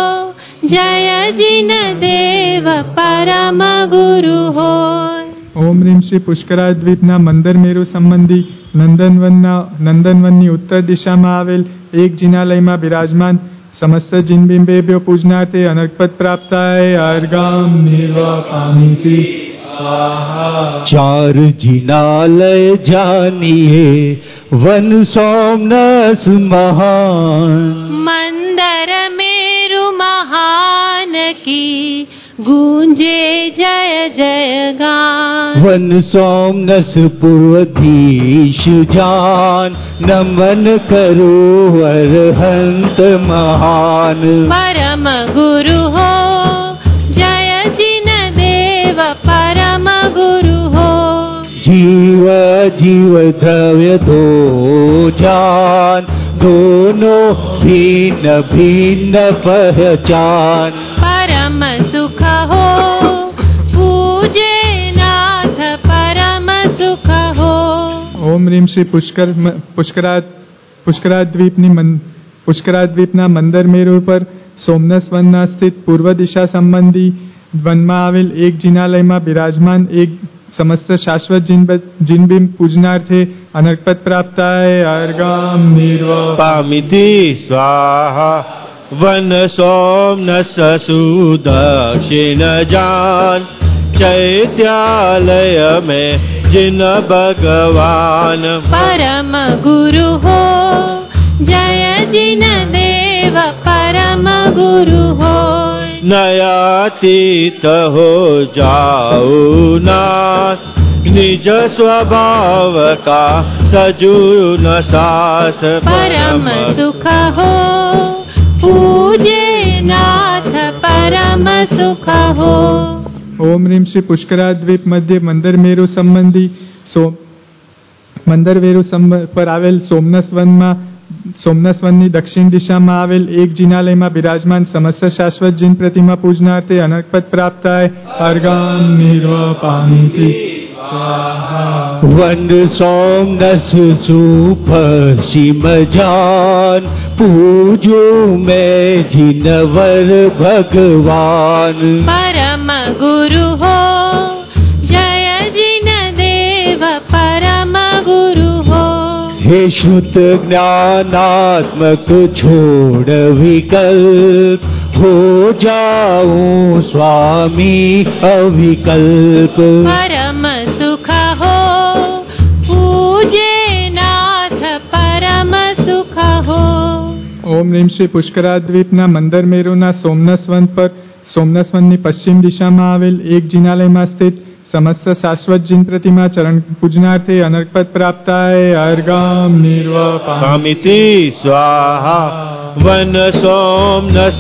जय जिन देव परम गुरु हो। ઓમ રીમ શ્રી પુષ્કરાદ્વીપના મંદર મેરુ સંબંધી નંદનવનના નંદનવનની ઉત્તર દિશામાં આવેલ એક જિનાલયમાં બિરાજમાન સમસ્ત જીનબિંબેભ્યો પૂજનાર્થે અનર્કપદ પ્રાપ્તાય अर्गाम देव पामिति स्वाहा। चार जिनालय जानिए वन सोमनस महान, मंदर मेरु महान की गूंजे जय जय गान। वन सोमनस पूर्वधीश जान, नमन करो अरहंत महान। परम गुरु हो जय जिन देव परम गुरु हो। जीव जीव द्रव्य दो जान, दोनों भिन्न भिन्न पहचान। परम सुख हो पूजे नाथ परम सुख हो। ઓમ ઓમ રીમ શ્રી પુષ્કર પુષ્કરા પુષ્કરાદ્વીપની મન- પુષ્કરાદ્વીપના મંદર મેરુ પર સોમનસ વનના સ્થિત પૂર્વ દિશા સંબંધી વનમાં આવેલ એક જિનાલયમાં બિરાજમાન એક સમસ્ત શાશ્વત જીન- જીનબિંબ પૂજનાર્થે અનર્કપદ પ્રાપ્તાય અર્ગામ નિર્વા પામિતિ સ્વાહા વન સોમનસ સુદક્ષિણ જાન ચૈત્યાલય में जिन भगवान परम गुरु हो जय जिन देव परम गुरु हो नयातीत हो जाओ नाथ निज स्वभाव का सजून साथ परम सुख हो पूजे नाथ परम सुख हो ઓમ રીમ શ્રી પુષ્કરાદ્વીપ મધ્ય મંદર મેરુ સંબંધી સો મંદર મેરુ સંબ- પર આવેલ સોમનસ વનમાં સોમનસ વનની દક્ષિણ દિશામાં આવેલ એક જિનાલયમાં બિરાજમાન સમસ્ત શાશ્વત જીન પ્રતિમા પૂજનાર્થે અનર્કપદ પ્રાપ્તાય અર્ગામ નિર્વા પામિતિ સ્વાહા वंद सोमनस सुपश्चिम जान पूजो मैं जिनवर भगवान परम गुरु हो जय जिन देव परम गुरु हो हे श्रुत ज्ञानात्मक छोड़ विकल्प हो जाऊं स्वामी अविकल्प परम सुख हो पूजे नाथ परम सुख हो ઓમ રીમ શ્રી પુષ્કરાદ્વીપના મંદર મેરુના સોમનસ વન પર સોમનસ વનની પશ્ચિમ દિશામાં આવેલ એક જિનાલયમાં સ્થિત સમસ્ત શાશ્વત જીન પ્રતિમા ચરણ પૂજનાર્થે અનર્કપદ પ્રાપ્તાય અર્ગામ નિર્વા पामिति स्वाहा वन सोमनस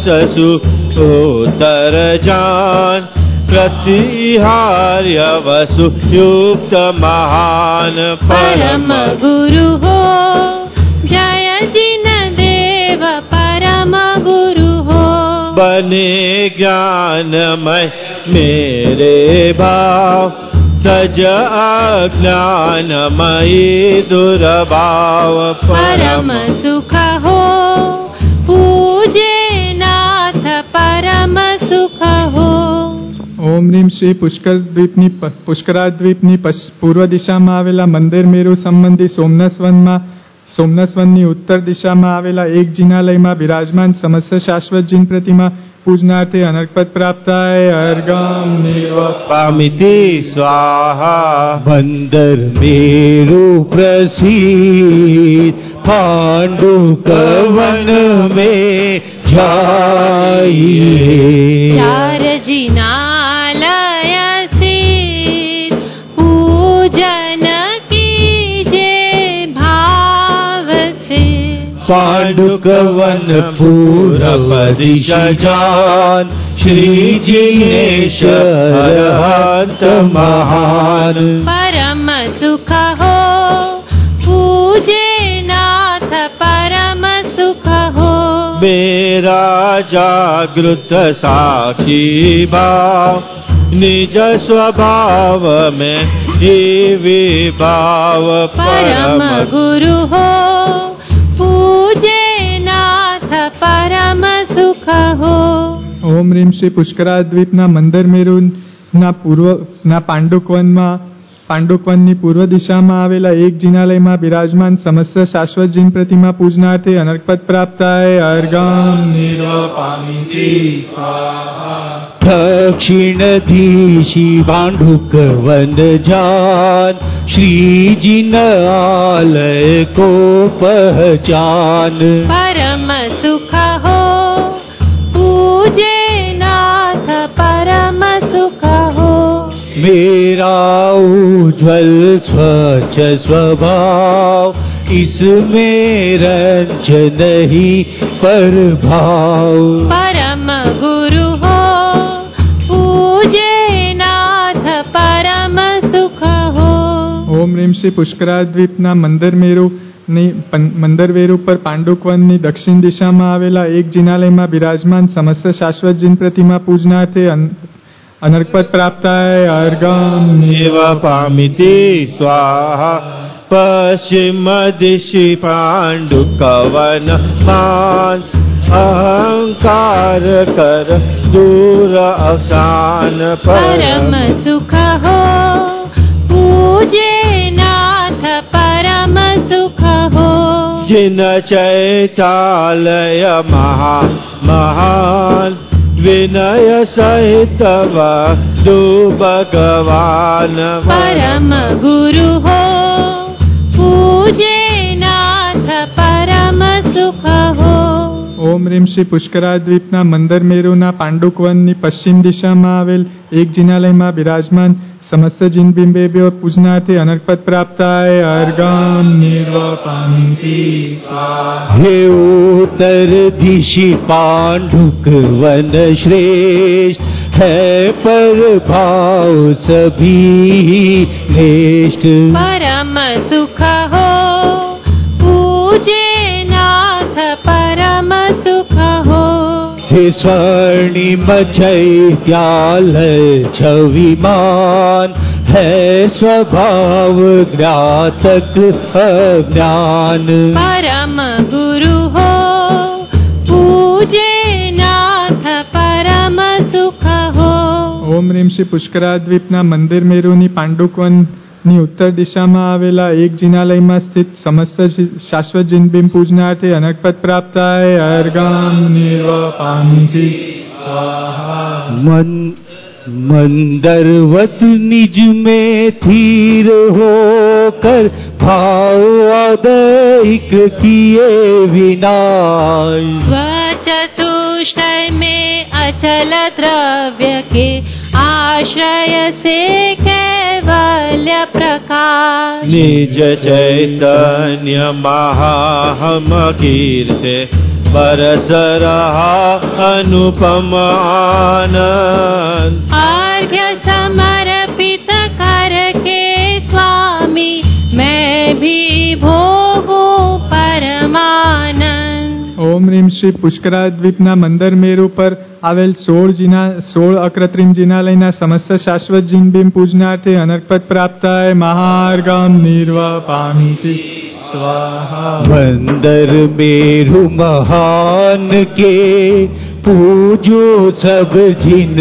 सुतर जान प्रतिहार्य वसु युक्त महान परम गुरु हो जय जिन देव परम गुरु हो बने ज्ञानमय मेरे भाव सज अज्ञानमयी दुर्भाव परम सुख हो पूजे नाथ परम सुख हो ઓમ રીમ શ્રી પુષ્કર દ્વીપની પ- પુષ્કરાદ્વીપની પશ- પૂર્વ દિશામાં આવેલા મંદિર મેરુ સંબંધી સોમનસ વનમાં સોમનસ વનની ઉત્તર દિશામાં આવેલા એક જિનાલયમાં બિરાજમાન સમસ્ત શાશ્વત જીન પ્રતિમા પૂજનાર્થે અનર્કપદ પ્રાપ્તાય અર્ગામ નિર્વા पामिति स्वाहा बंदर मेरु प्रसीद पांडु कवन में जाइए चार जिनालय स्थित पूजन कीजे भाव से पांडु कवन पूरब दिशा जान श्री जिनेश अरहंत महान परम सुख हो पूजे नाथ परम सुख हो मेरा जागृत साक्षी भाव निज स्वभाव में जीवी भाव परम गुरु हो पूजे नाथ परम सुख हो ઓમ રીમ શ્રી પુષ્કરાદ્વીપના મંદર મેરુના પૂર્વના પાંડુકવનમાં પાંડુકવનની પૂર્વ દિશામાં આવેલા એક જિનાલયમાં બિરાજમાન સમસ્ત શાશ્વત જીન પ્રતિમા પૂજનાર્થે અનર્કપદ પ્રાપ્તાય અર્ગામ નિર્વા પામિતિ સ્વાહા दक्षिण धीशी भांडुक वन जान श्री जिन आलय को पहचान परम सुख हो पूजे नाथ परम सुख हो मेरा उज्ज्वल स्वच्छ स्वभाव इसमें रंज नहीं पर भाव परम गुरु हो पूजे नाथ परम सुख हो ઓમ રીમ શ્રી પુષ્કરાદ્વીપના મંદર મેરુની પન- મંદર વેરુ પર પાંડુકવનની દક્ષિણ દિશામાં આવેલા એક જિનાલયમાં બિરાજમાન સમસ્ત શાશ્વત જીન પ્રતિમા પૂજનાર્થે અન- અનર્કપદ પ્રાપ્તાય અર્ગામ एव पामिति स्वाहा पश्चिम दिशि पांडुकवन मान अहंकार कर दूर अवसान परम सुख हो पूजे नाथ परम सुख हो जिन चैतालय महा महान विनय सहित वस्तु भगवान परम गुरु हो पूजे नाथ परम सुख हो। ઓમ રીમ શ્રી પુષ્કરા દ્વીપના મંદર મેરુના પાંડુકવનની પશ્ચિમ દિશામાં આવેલ એક જિનાલયમાં બિરાજમાન સમસ્ત જીન બિંબેબ્યો પૂજનાર્થે અનર્કપદ પ્રાપ્તાય અર્ગામ નિર્વપાંતિ સ્વાહા। हे उत्तर दिशि पांडुक वन श्रेष्ठ है पर भाव सभी श्रेष्ठ परम सुख हो पूजे नाथ परम सुख हो। हे स्वर्णिम चैत्यालय छविमान है स्वभाव ज्ञातक अज्ञान परम गुरु हो पूजे नाथ परम सुख हो। ઓમ રીમ શ્રી પુષ્કરા દ્વીપના મંદિર મેરુની પાંડુકવનની ઉત્તર દિશામાં આવેલા એક જિનાલયમાં સ્થિત સમસ્ત શાશ્વત જીનબિંબ પૂજનાર્થે અનર્કપદ પ્રાપ્તાય અર્ગામ નિર્વપાંતિ સ્વાહા। मन मंदरवत निज में थीर होकर भाव अदैक किए विनाश स्वचतुष्टय में अचल द्रव्य के आश्रय से कैवल्य प्रकाश निज चैतन्य महाहम कीर से बरस रहा अनुपम आनंद अर्घ्य समर्पित करके स्वामी मैं भी भोगूं परमानंद। ઓમ રીમ શ્રી પુષ્કરા દ્વીપના મંદર મેરુ પર આવેલ સોળ જીના સોળ અકૃત્રિમ જિનાલયના સમસ્ત શાશ્વત જીનબિંબ પૂજનાર્થે અનર્કપદ પ્રાપ્તાય મહાર્ગામ નિર્વપાંતિ स्वाहा। मंदर मेरु महान के पूजो सब जिन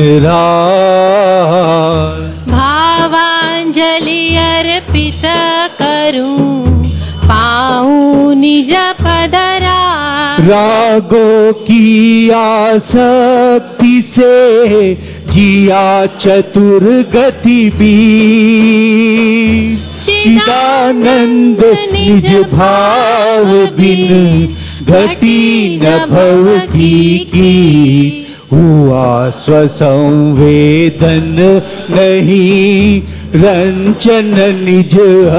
राज भावांजलि अर्पित करूं पाऊं निज पदरा रागों की आसक्ति से जिया चतुर गति बीज चिदानंद निज भाव बिन घटी न भव की की हुआ स्वसंवेदन नहीं रंचन निज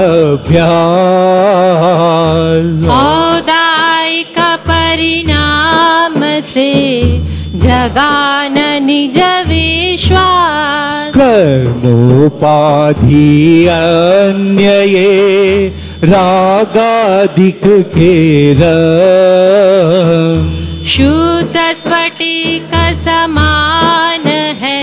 अभ्यास औदायिक परिणाम से जगान निज विश्वास कर्मोपाधि अन्य ये रागादिक के रंग शुद्ध स्फटिक समान है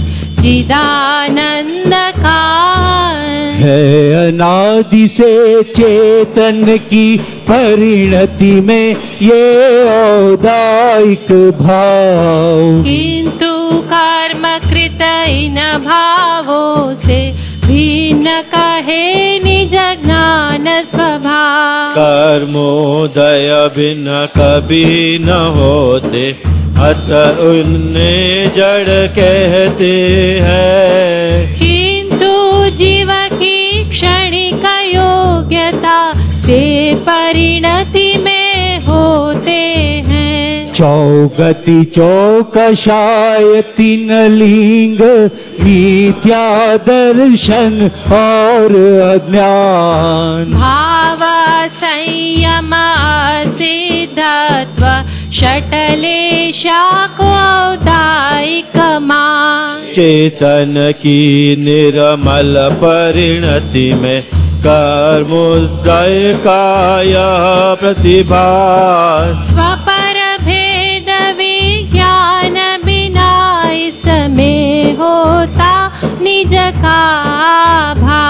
चिदानंद का है अनादि से चेतन की परिणति में ये औदायिक भाव किंतु कर्म कृत इन भावों से भिन्न कहे निज ज्ञान स्वभाव कर्मोदय भिन्न कभी न होते अत उन्हें जड़ कहते हैं किंतु जीव की क्षणिक योग्यता से परिणति में होते हैं चौगति चौकशाय तीन लिंग मिथ्या दर्शन और अज्ञान भाव संयम सिद्धत्व षटलेशा को औदायिक मान चेतन की निर्मल परिणति में कर्मोदय का यह प्रतिभा स्वपर भेद विज्ञान बिना इसमें होता निज का भास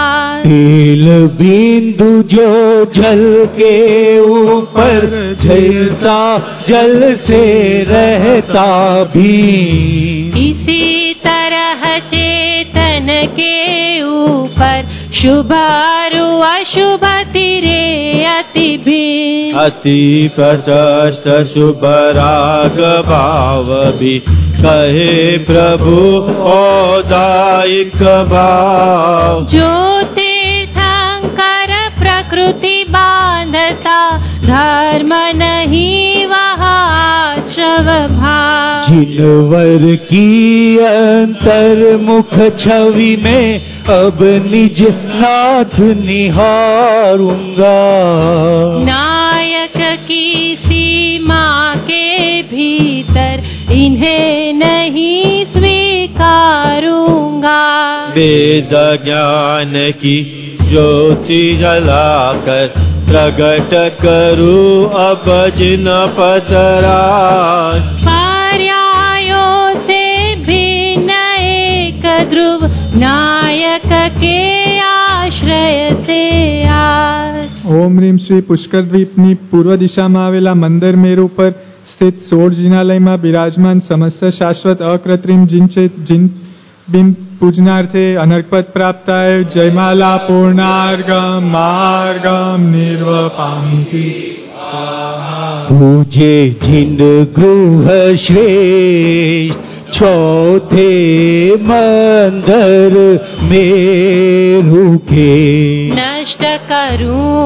तेल बिंदु जो जल के ऊपर झलता जल से रहता भी, इसी तरह चेतन के ऊपर शुभ और अशुभ तिरे अति भी, अति प्रशस्त शुभ राग भाव भी कहे प्रभु औदायिक भाव। जो तीर्थंकर प्रकृति बांधता धर्म नहीं वहाँ आश्रव भाव, जिनवर की अंतर्मुख छवि में अब निज नाथ निहारूंगा, नायक की सीमा के भीतर इन्हें नहीं स्वीकारूंगा, वेद ज्ञान की ज्योति जलाकर प्रकट करूं अब जिन पतरास, पर्यायों से भिन्न एक ध्रुव नायक के आश्रय से आस। ओम ह्रीम શ્રી પુષ્કર દ્વીપની પૂર્વ દિશામાં આવેલા મંદર મેરુ પર સ્થિત સોળ જિનાલયમાં બિરાજમાન સમસ્ત શાશ્વત અકૃત્રિમ જીન છે જીન બિંબ પૂજનાર્થે અનર્કપદ પ્રાપ્તાય જયમાલા પૂર્ણાર્ગમ માર્ગમ નિર્વપામિતિ पूजे जिन गृह श्रेष्ठ चौथे मंदिर मेरु के, नष्ट करूं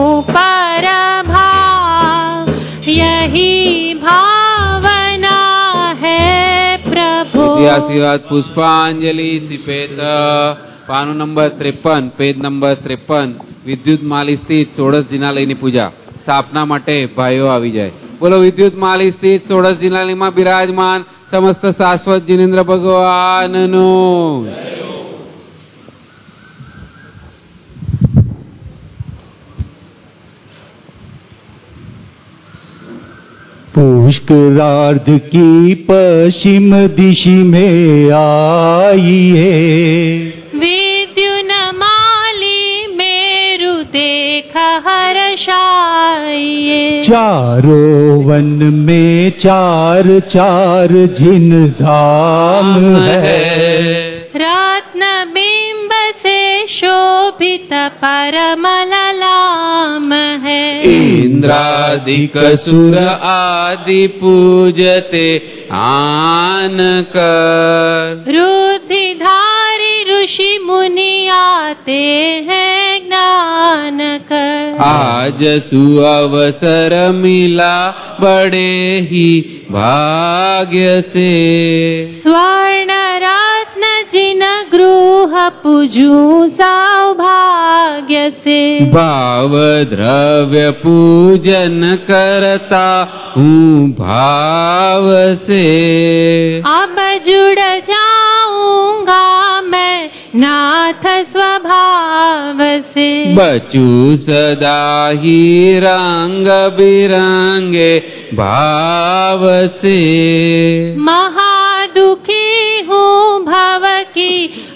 परभाव यही भावना है प्रभु। आशीर्वाद पुष्पांजलि सिपेत पानु नंबर त्रेपन पेज नंबर त्रेपन विद्युत माली स्थित सोळस जिनालयनी पूजा स्थापना માટે ભાઈઓ આવી જાય। બોલો વિદ્યુત માલી સ્થિત સોળસ જિનાલયમાં બિરાજમાન સમસ્ત શાશ્વત જીનેન્દ્ર ભગવાનનો। पुष्करार्ध की पश्चिम दिशा में आइए, विद्युन्माली मेरु देख हर्षाइए, चारों वन में चार चार जिन धाम है, रत्न बिंब से शोभित परमललाम है, इंद्रादिक सुर आदि पूजते आन कर, रुधिधारी ऋषि मुनि आते हैं ज्ञान कर, आज सुअवसर मिला बड़े ही भाग्य से, स्वर्ण रत्न जिन गृह पूजूं सौभाग्य से, भाव द्रव्य पूजन करता हूँ भाव से, अब जुड़ जाऊंगा मैं नाथ स्वभाव से, बचू सदा ही रंग बिरंगे भाव से, महादुखी हूँ भव की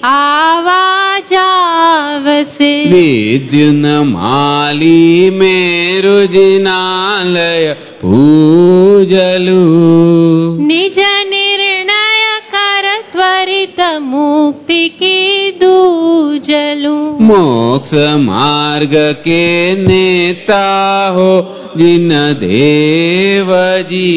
आवाजाव से, विद्युन्माली मेरु जिनालय पूजलू, निज निर्णय कर त्वरित मुक्ति की दूजलू, मोक्ष मार्ग के नेता हो जिन देव जी,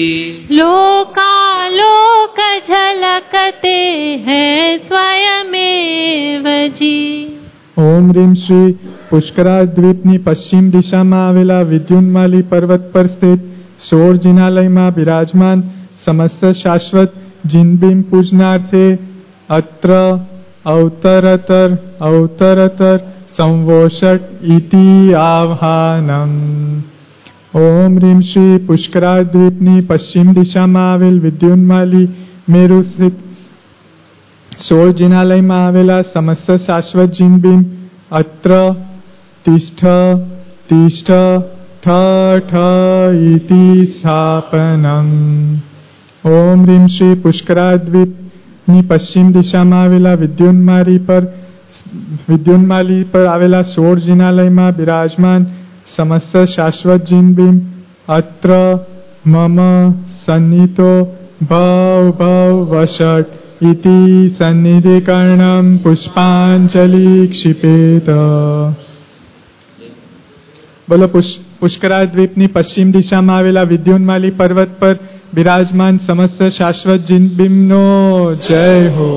लोकालोक झलकते हैं स्वयमेव जी। ઓમ રીમ શ્રી પુષ્કરા દ્વીપની પશ્ચિમ દિશામાં આવેલા વિદ્યુન્માલી પર્વત પર સ્થિત સોળ જિનાલયમાં બિરાજમાન સમસ્ત શાશ્વત જીનબીમ પૂજનાર્થે અત્ર અવતરતર અવતરતર સંવોષટ ઇતિ આહ્વાનમ। ઓમ રીમ શ્રી પુષ્કરા દ્વીપની પશ્ચિમ દિશામાં આવેલ વિદ્યુન્માલી મેરુ સ્થિત સોળ જિનાલયમાં આવેલા સમસ્ત શાશ્વત જીનબીમ અત્ર તિષ્ઠ તિષ્ઠ ઠ ઠ ઇતિ સ્થાપનમ। ઓમ રીમ શ્રી પુષ્કરા દ્વીપની પશ્ચિમ દિશામાં આવેલા વિદ્યુન્મારી પર વિદ્યુન્માલી પર આવેલા સોળ જિનાલયમાં બિરાજમાન સમસ્ત શાશ્વત જીનબીમ અત્ર મમ સન્નિતો ભવ ભવ વષટ ઇતિ સન્નિધિ કર્ણમ પુષ્પાંજલિ ક્ષિપેત. બોલો. પુષ્કરા દ્વીપની પશ્ચિમ દિશામાં આવેલા વિદ્યુન્માલી પર્વત પર બિરાજમાન સમસ્ત શાશ્વત જીનબીમનો જય હો.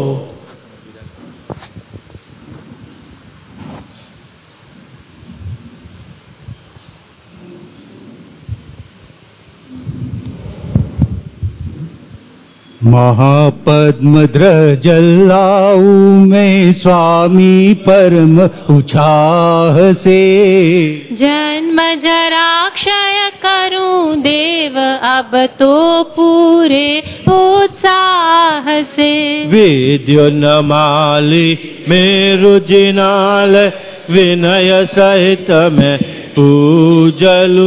महापद्मध्रजल्लाऊ में स्वामी परम उछाह से जन्म जराक्षय करूं देव अब तो पूरे उत्साह से. वेद्यो नमालि मेरु जिनाल विनय सहित में पूजलू.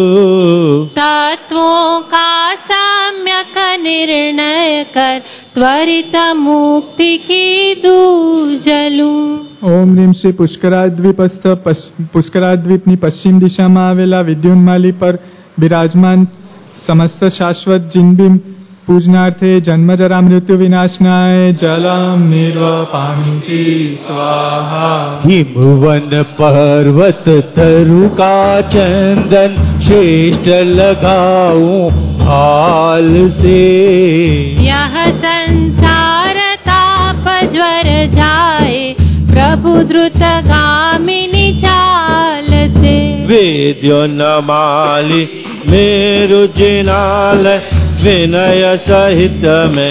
तत्वों का सम्यक निर्णय कर त्वरित मुक्ति की दूजलू. ઓમ રીમ શ્રી પુષ્કરાદ્વીપસ્થ પુષ્કરાદ્વીપની પશ્ચિમ દિશામાં આવેલા વિદ્યુન્માલી પર બિરાજમાન સમસ્ત શાશ્વત જીનબીમ પૂજનાર્થે જન્મજરા મૃત્યુ વિનાશનાય જલમ નિર્વપામિતિ સ્વાહા. हिमवन पर्वत तरु का चंदन श्रेष्ठ लगाऊं हाल से. यह संसार ताप ज्वर जाए प्रभु द्रुत गामिनी चाल से. वेद्यो नमालि मेरु जिनाल विनय सहित में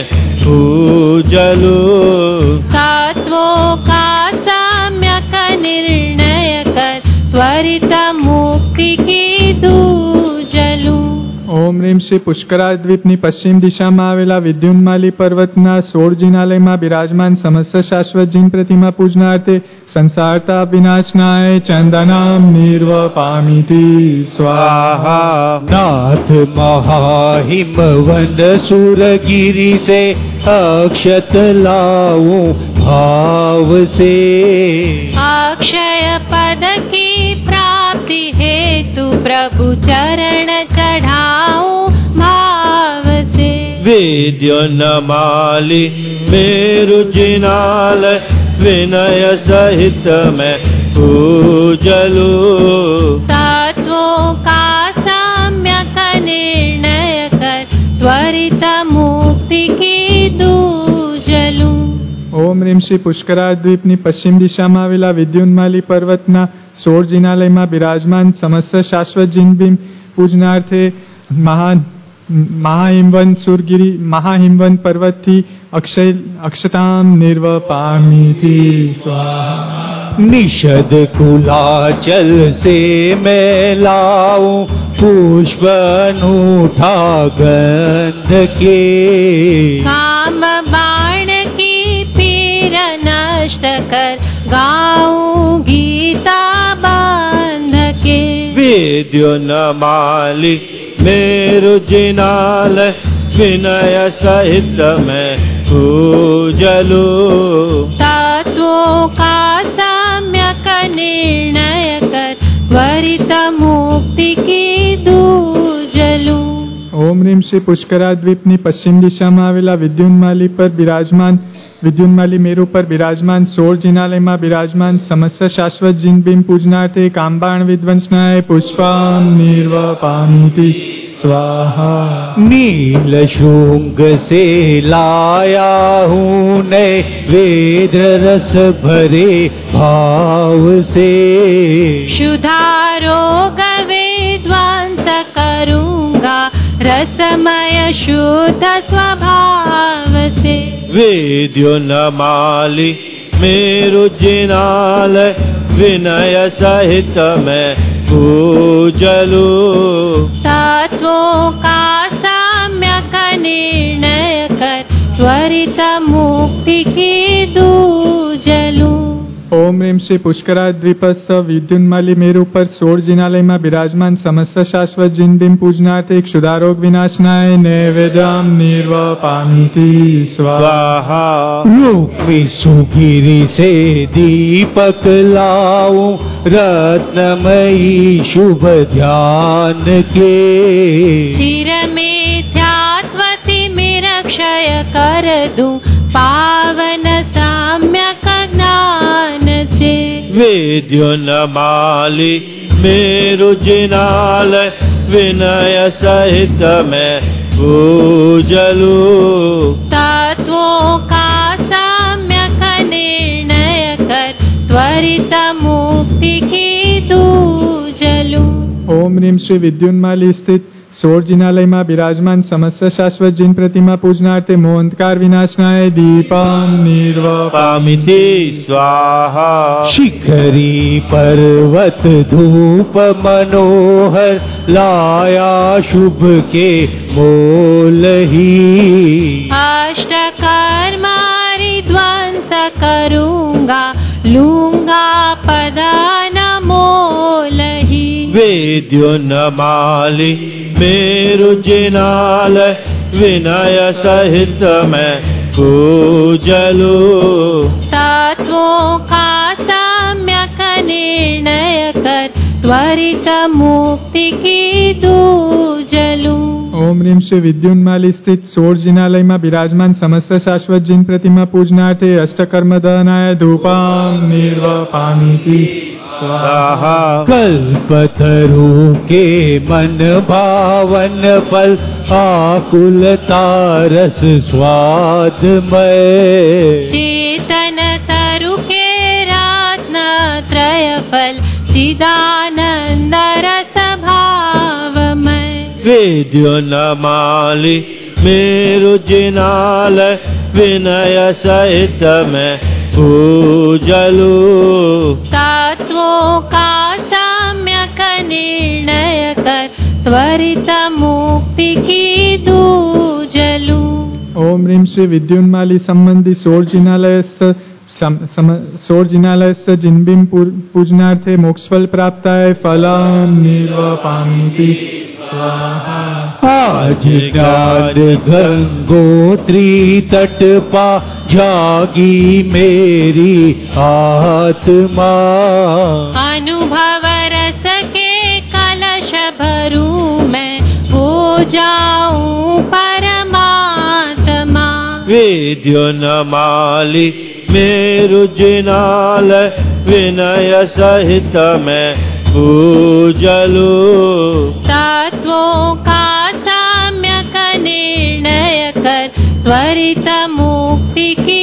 पूजलू. तत्वों का सम्यक निर्णय कर त्वरित मुक्ति की दूजलू. ઓમ રીમ શ્રી પુષ્કરાદ્વીપની પશ્ચિમ દિશામાં આવેલા વિદ્યુન્માલી પર્વતના સોળ જિનાલયમાં બિરાજમાન સમસ્ત શાશ્વત જીન પ્રતિમા પૂજનાર્થે સંસારતા વિનાશનાય ચંદનામ નિર્વપામિતિ સ્વાહા. नाथ महाहिमवन सुरगिरि से अक्षत लाऊं भाव से. अक्षय पद की प्राप्ति हेतु प्रभु चरण चढ़ाऊं भाव से. वेद्यो नमालि मेरु जिनाल विनय सहित में पूजलू. तत्वों का सम्यक निर्णय कर त्वरित मुक्ति की दूजलू. ઓમ રીમ શ્રી પુષ્કરાદ્વીપની પશ્ચિમ દિશામાં આવેલા વિદ્યુન્માલી પર્વતના સોળ જિનાલયમાં બિરાજમાન સમસ્ત શાશ્વત જીનબીમ પૂજનાર્થે મહા મહાહિમવન સુરગીરી મહાહિમવન પર્વતથી અક્ષય અક્ષતામ નિર્વપામિતિ સ્વાહા. निषद कुलाचल से मैं लाऊं पुष्प अनूठा गंध के. काम बाण की पीर नष्ट कर गाऊं गीता बांध के. वेद्यो नमालि मेरु जिनाल विनय सहित में पूजलू. तत्वों का सम्यक निर्णय कर त्वरित मुक्ति की दूजलू. ઓમ રીમ શ્રી પુષ્કરાદ્વીપની પશ્ચિમ દિશામાં આવેલા વિદ્યુન્માલી પર બિરાજમાન વિદ્યુન્માલી મેરુ પર બિરાજમાન સોળ જિનાલયમાં બિરાજમાન સમસ્ત શાશ્વત જીનબીમ પૂજનાર્થે કામબાણ વિધ્વંસનાય પુષ્પામ નિર્વપામિતિ स्वाहा। नील शुंग से लाया हूँ नए वेद रस भरे भाव से। शुद्धारोग विध्वंस करूँगा रसमय शुद्ध स्वभाव से। वेद्यो न माली मेरु जिनाल विनय सहित मैं पूजलू। तत्वों का सम्यक निर्णय कर त्वरित मुक्ति की दूजलू। ओम ह्रीं श्री पुष्कराद्वीपस्थ विद्युन्माली मेरु पर सोर जिनालयમાં બિરાજમાન સમસ્ત શાશ્વત જિનબિંબ પૂજનાર્થે ક્ષુદારોગ વિનાશનાય નૈવેદ્યમ નિર્વપામિતિ સ્વાહા। रूप में सुगिरी से दीपक लाऊं रत्नमयी शुभ ध्यान के। चिर में ध्यात्वति मेरा क्षय कर दूं पावन साम्यक ज्ञान से। वेद्यो नमालि मेरु जिनालय विनय सहित मैं पूजलू। तत्वों का साम्यक निर्णय कर त्वरित मुक्ति की दूजलू। ओम ह्रीं श्री विद्युन्माली स्थित सोर जिनालयમાં બિરાજમાન સમસ્ત શાશ્વત જીન પ્રતિમા પૂજનાર્થે મોહંતકાર વિનાશનાય દીપમ નિર્વપામિતિ स्वाहा। शिखरी पर्वत धूप मनोहर लाया शुभ के मोल ही। अष्टकर्मारि ध्वंस करूंगा लूंगा पदान मोल ही। वेद्यो नमालि मेरु जिनालय विनय सहित मैं पूजलू। तत्वों का सम्यक निर्णय कर त्वरित मुक्ति की दूजलू। ओम ह्रीं श्री विद्युन्माली स्थित सोर जिनालयમાં બિરાજમાન સમસ્ત શાશ્વત જીન પ્રતિમા પૂજનાર્થે અષ્ટકર્મ દહનાય ધૂપમ નિર્વપામિતિ स्वाहा। कल्पतरु के मन भावन फल आकुलता रस स्वादमय। चेतन तरु के रत्न त्रय फल चिदानंद रस भावमय। वेद्यो नमालि मेरु जिनालय विनय सहित मैं पूजलू। तत्वों का सम्यक निर्णय कर त्वरित मुक्ति की दूजलू। ओम ह्रीं श्री विद्युन्माली संबंधी सोर जिनालयस्थ सोर जिनालयस्थ जिनबिंब पूजनार्थे मोक्षफल प्राप्ताय फलम निर्वपामिति स्वाहा। आज ज्ञान गंगोत्री तट पा जागी मेरी आत्मा। अनुभव रस के कलश भरूं मैं हो जाऊं परमात्मा। वेद्यो नमालि मेरु जिनालय विनय सहित मैं पूजलू। तत्वों का सम्यक निर्णय कर त्वरित मुक्ति की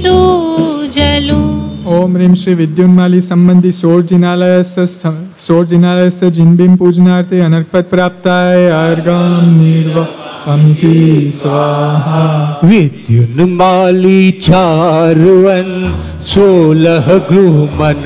दूजलू। ओम ह्रीं श्री विद्युन्माली संबंधी सोर जिनालयस्थ सोर जिनालयस्थ जिनबिंब पूजनार्थे अनर्कपद प्राप्ताय अर्घम निर्वपामिति स्वाहा। विद्युन्माली चारुवन सोलह गृह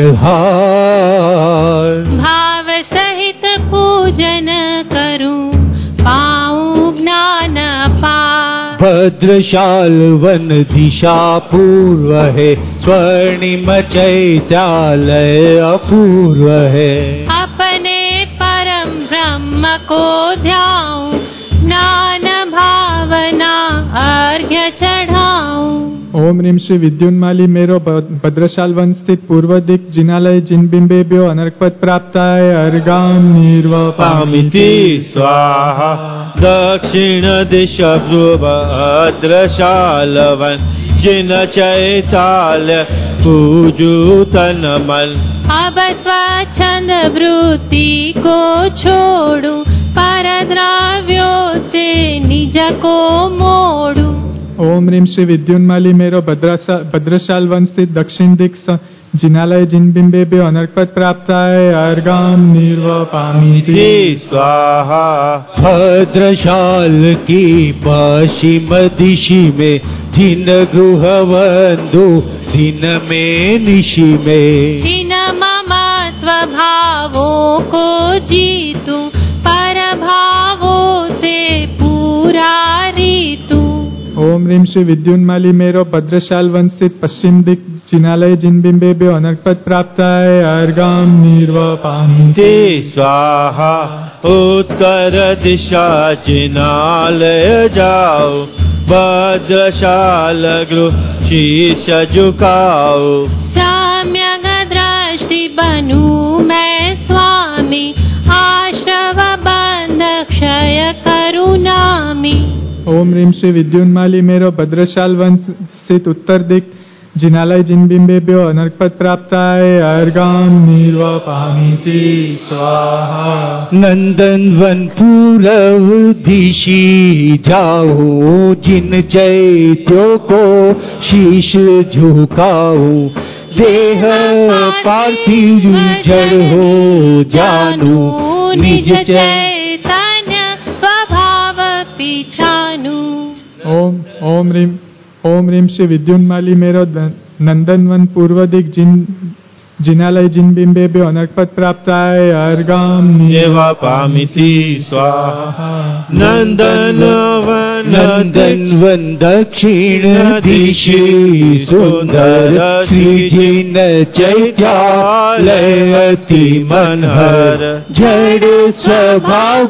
मनहार। भाव सहित पूजन करूं पाऊं ज्ञान पार। भद्रशाल वन दिशा पूर्व है स्वर्णिम चैत्यालय अपूर्व है। अपने परम ब्रह्म को ध्याऊं ज्ञान भावना अर्घ्य चढ़ाऊं। ओम ह्रीं श्री विद्युन्माली मेरो भद्रशाल वन स्थित पूर्व दिक जिनालय जिनबिंबेभ्यो अनर्कपद प्राप्ताय अर्घम निर्वपामिति स्वाहा। दक्षिण दिशा भद्रशाल वन जिन चैतालय पूजू तन मन। अब स्वच्छंद वृत्ति को छोड़ू पर द्रव्यों से निज को मोड़ू। ओम ह्रीं श्री विद्युन्माली मेरो भद्रशाल वन स्थित दक्षिण दिक जिनालय जिनबिंबेभ्यो अनर्कपद प्राप्ताय अर्घम निर्वपामिति स्वाहा। भद्रशाल की पश्चिम दिशि में जिन गृह बंधु दिन में निशि में। जिन ममत्व भावों को जीतू पर भावों से पूरा रीतू। ओम ह्रीं ह्रीं श्री विद्युन्माली मेरो भद्रशाल वंशित पश्चिम दिक जिनालय जिनबिंबेभ्यो अनर्पद प्राप्ताय अर्घ्यं निर्वपामि ते स्वाहा उत्तर दिशा जिनालय जाओ भद्रशाल गृह शीश झुकाओ सम्यक दृष्टि बनूं मैं स्वामी आश्रव बंध क्षय करुणामि। ओम ह्रीं श्री विद्युन्माली मेरो भद्रशाल वंशित उत्तर दिक जिनालय जिनबिंबेभ्यो अनर्पद प्राप्ताय अर्घ्यं निर्वपामि स्वाहा। नंदन वन पूरव दिशि जाओ जिन चैत्यों को शीश झुकाओ देह पार्थिव जड़ हो जानो निज चैतन्य स्वभाव पिछानु। ओम ओम ह्रीं ओम ह्रीं श्री विद्युन्माली मेरो नंदनवन पूर्व दिक जिन जिनालय जिनबिंबेभ्यो अनर्पद प्राप्ताय अर्घ्यं निर्वपामि स्वाहा। नंदनवन नंदनवन दक्षिण दिशि सुंदर श्री जिन चैत्यालय अति मनहर जड़ स्वभाव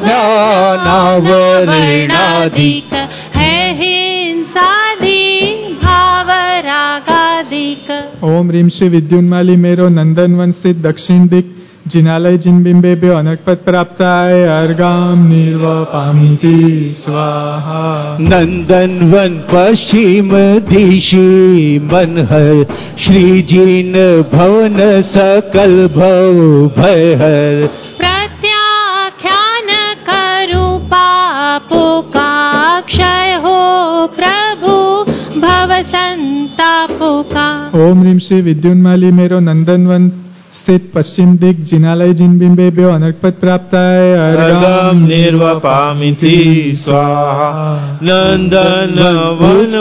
ज्ञानावरणादिक है हिंसादि भाव रागादिक। ओम ह्रीं श्री विद्युन्माली मेरो नंदनवन स्थित दक्षिण दिक जिनालय जिनबिंबेभ्यो अनर्पद प्राप्ताय अर्घ्यं निर्वपामि स्वाहा। नंदनवन पश्चिम दिशि मनहर श्री जिन भवन सकल भव भयहर प्रत्याख्यान करूं पापों का क्षय हो प्रभु भव संतापों का। ओम ह्रीं श्री विद्युन्माली मेरो नंदनवन स्थित पश्चिम दिक जिनालय जिनबिंबेभ्यो अनर्पद प्राप्ताय अर्घ्यं निर्वपामि स्वाहा। नंदनवन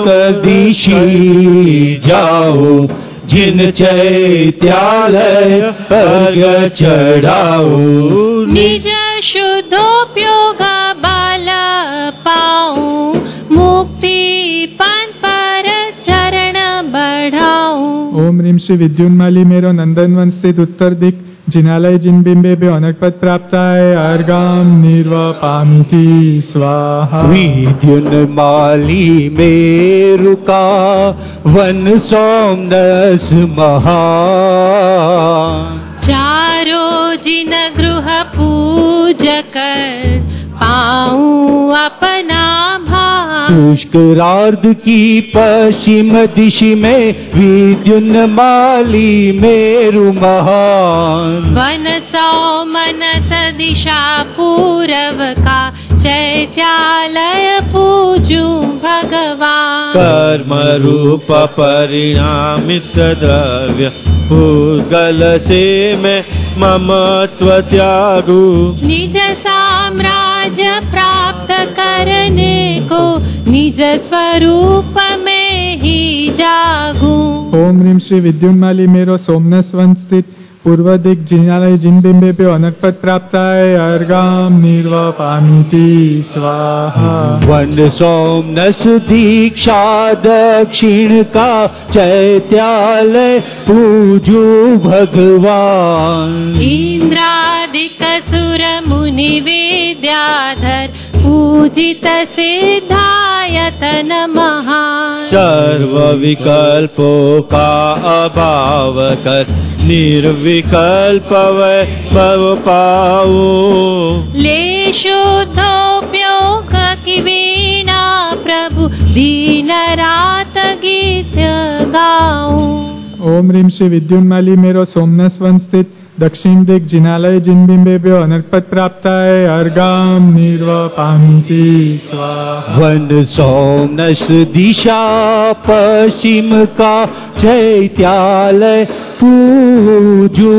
दिशि जाओ जिन चैत्यालय अर्घ्य चढ़ाओ निज शुद्धोपयोग बल पाऊं मुक्ति पन पर चरण बढ़ाऊं। ओम ह्रीं श्री विद्युन्माली मेरो नंदनवन स्थित उत्तर दिक जिनालय जिनबिंबेभ्यो अनर्पद प्राप्ताय अर्घ्यं निर्वपामि स्वाहा। विद्युन्माली मेरु का वन सोमनस महान चारों जिन गृह पूज कर पाऊं अपना भाग। पुष्करार्ध की पश्चिम दिशि में विद्युन्माली मेरु महान वन सौ मनस दिशा पूरव का चैत्यालय पूजूं भगवान। कर्म रूप परिणामित द्रव्य भूगल से मैं ममत्व त्यागू निज साम्राज्य प्राप्त करने को निज स्वरूप में ही जागूं। ओम ह्रीं श्री विद्युन्माली मेरो सोमनस्वन स्थित पूर्व दिक जिनालय जिनबिंबेभ्यो अनर्पद प्राप्ताय अर्घ्यं निर्वपामि स्वाहा। वन सोमनस दीक्षा दक्षिण का चैत्यालय पूजू भगवान। इंद्रादिक सुर मुनि विद्याधर पूजित सिद्धायतन महान। सर्व विकल्पों का अभाव कर निर्विकल्प वैभव पाओ ले शुद्धोपयोग की वीणा प्रभु दिन रात गीत गाऊं। ओम ह्रीं श्री विद्युन्माली मेरो सोमनस्वन स्थित दक्षिण दिक जिनालय जिनबिंबेभ्यो अनर्पद प्राप्ताय अर्घ्यं निर्वपामि स्वाहा। वन सोमनस दिशा पश्चिम का चैत्यालय पूजू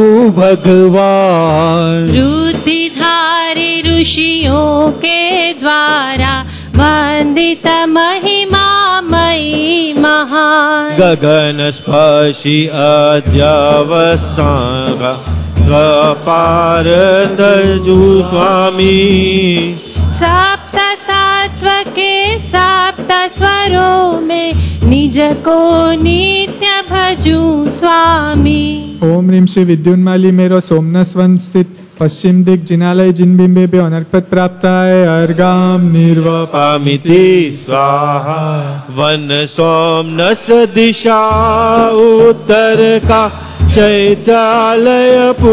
भगवान। रुद्धिधारी ऋषियों के द्वारा वंदित महिमा मई महान। गगन स्पर्शी अध्यावसांग स्वपार तजु स्वामी। सप्त सत्व के सप्त स्वरों में निज को नित्य भजूं स्वामी। ओम ह्रीं श्री विद्युन्माली मेरो सोमनस्वन स्थित पश्चिम दिक जिनालय जिनबिंबे पे अनर्पत प्राप्त है अर्गाम निर्वपामिति स्वाहा। वन सोमनस दिशा उत्तर का चैत्यालय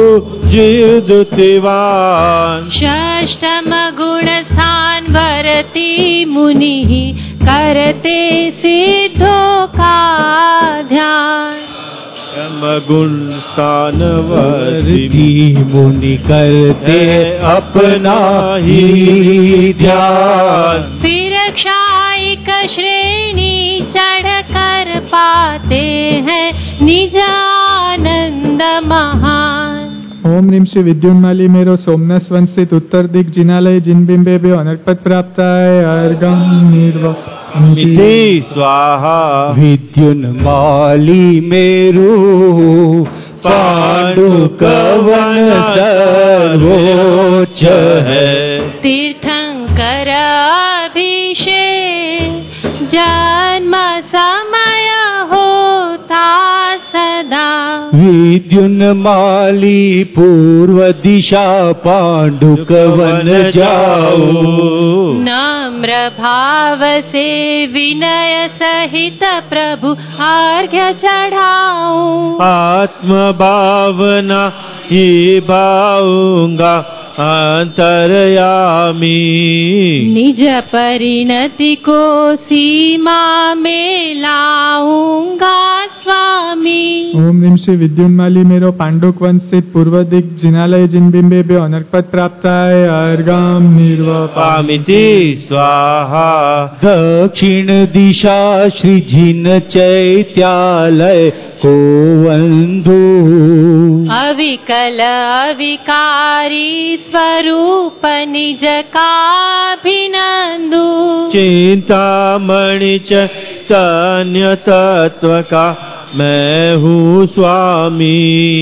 पूज्यदुतिवान। षष्ठम गुण स्थान भरती मुनि करते सिद्धों का ध्यान। गुण स्थान वर्ती मुनि करते अपना ही ध्यान। फिर क्षायिक श्रेणी चढ़ कर पाते हैं निज आनंद महान। ओम ह्रीं श्री विद्युन्माली मेरो सोमनस्वन स्थित उत्तर दिक जिनालय जिनबिंबे पे अनर्पत प्राप्त है अर्गम निर्वपामिति स्वाहा। विद्युन्माली मेरु पांडुकवन सर्वोच्च है। तीर्थंकर अभिषेक जन्म समय होता सदा। विद्युन्माली पूर्व दिशा पांडुकवन जाओ। नम्र भाव से विनय सहित प्रभु अर्घ्य चढ़ाऊं। आत्म भावना ही भाऊंगा अंतर्यामी। निज परिणति को सीमा में लाऊंगा स्वामी। ओम ह्रीं श्री विद्युन्माली मेरो पांडुकवन स्थित पूर्व दिक जिनालय जिनबिंबे पे अनर्पत प्राप्त है अर्गाम निर्वपामिति स्वाहा। दक्षिण दिशा श्री जिन चैत्यालय को वंदो। अविकल अविकारी स्वरूप निज का अभिनंदु। चिंतामणि चैतन्य तत्व का मैं हूँ स्वामी।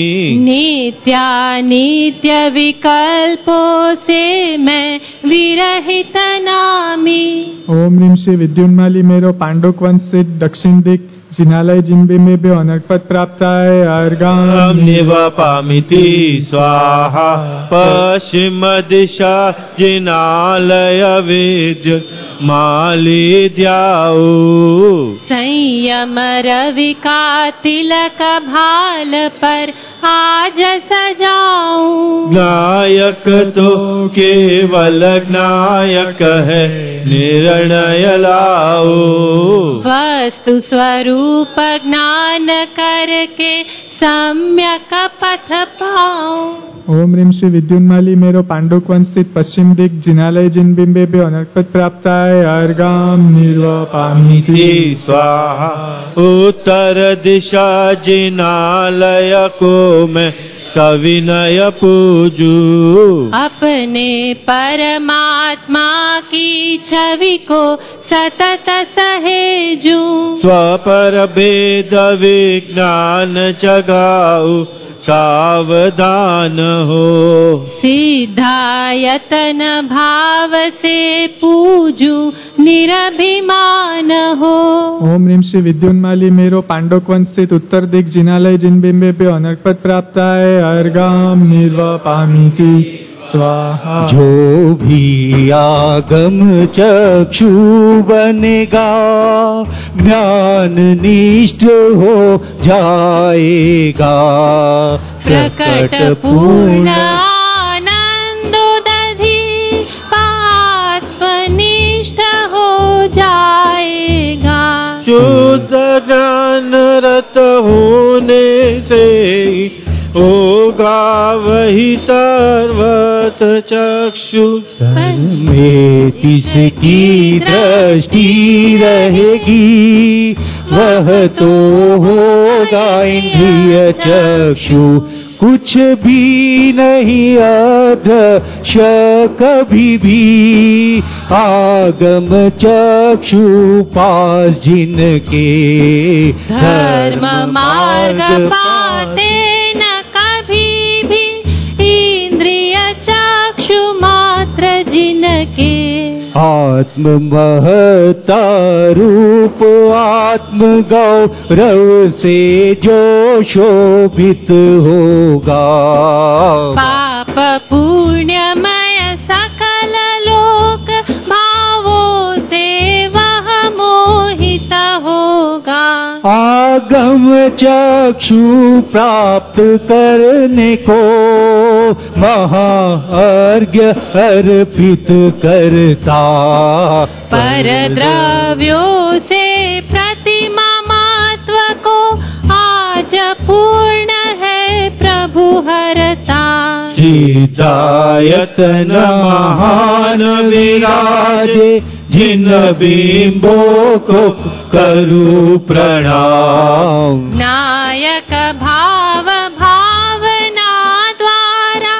नित्यानित्य विकल्पों से मैं विरहित नामी। ओम ह्रीं श्री विद्युन्माली मेरो पांडुकवन स्थित दक्षिण दिक जिनालय जिनबिंबे पे अनर्पत प्राप्त है अर्गाम निर्वपामिति स्वाहा। पश्चिम दिशा जिनालय विद्युत माली ध्याओ। संयम रवि का तिलक भाल पर आज सजाऊं। नायक तो केवल नायक है निर्णय लाओ। वस्तु स्वरूप ज्ञान करके सम्यक पथ पाऊं। ओम ह्रीं श्री विद्युन्माली मेरो पांडुकवन स्थित पश्चिम दिक जिनालय जिनबिंबे पे अनर्पत प्राप्त है अर्गाम निर्वपामिति स्वाहा। उत्तर दिशा जिनालय को मैं सविनय पूजू। अपने परमात्मा की छवि को सतत सहेजू। स्वपर भेद विज्ञान जगाऊ सावधान हो। सिद्धायतन भाव से पूजू निरभिमान हो। ओम ह्रीं श्री विद्युन्माली मेरो पांडुकवन स्थित उत्तर दिक जिनालय जिनबिंबे पे अनर्पत प्राप्त है अर्गाम निर्वपामिति स्वाहा। जो भी आगम चक्षु बनेगा ज्ञान निष्ठ हो जाएगा। प्रकट पूर्ण आनंदोदधि पात्वनिष्ठ हो जाएगा। शुद्ध ज्ञान रत होने से होगा वही सर्वत चक्षु। में किसकी दृष्टि रहेगी वह तो होगा इंद्रिय चक्षु। कुछ भी नहीं अदृश्य कभी भी आगम चक्षु पास जिनके धर्म मार्ग पाते न कभी भी इंद्रिय चक्षु मात्र जिनके। आत्म महता रूप आत्म गौरव से जो शोभित होगा। पाप पुण्यमय सकल लोक भावों से वह मोहित होगा। आगम चक्षु प्राप्त करने को महार्घ्य अर्पित करता। पर द्रव्यों से प्रतिमा महत्व को आज पूर्ण है प्रभु हरता। चिदायतन महान विराजे जिन बिंबों को करूं प्रणाम। नायक भाव भावना द्वारा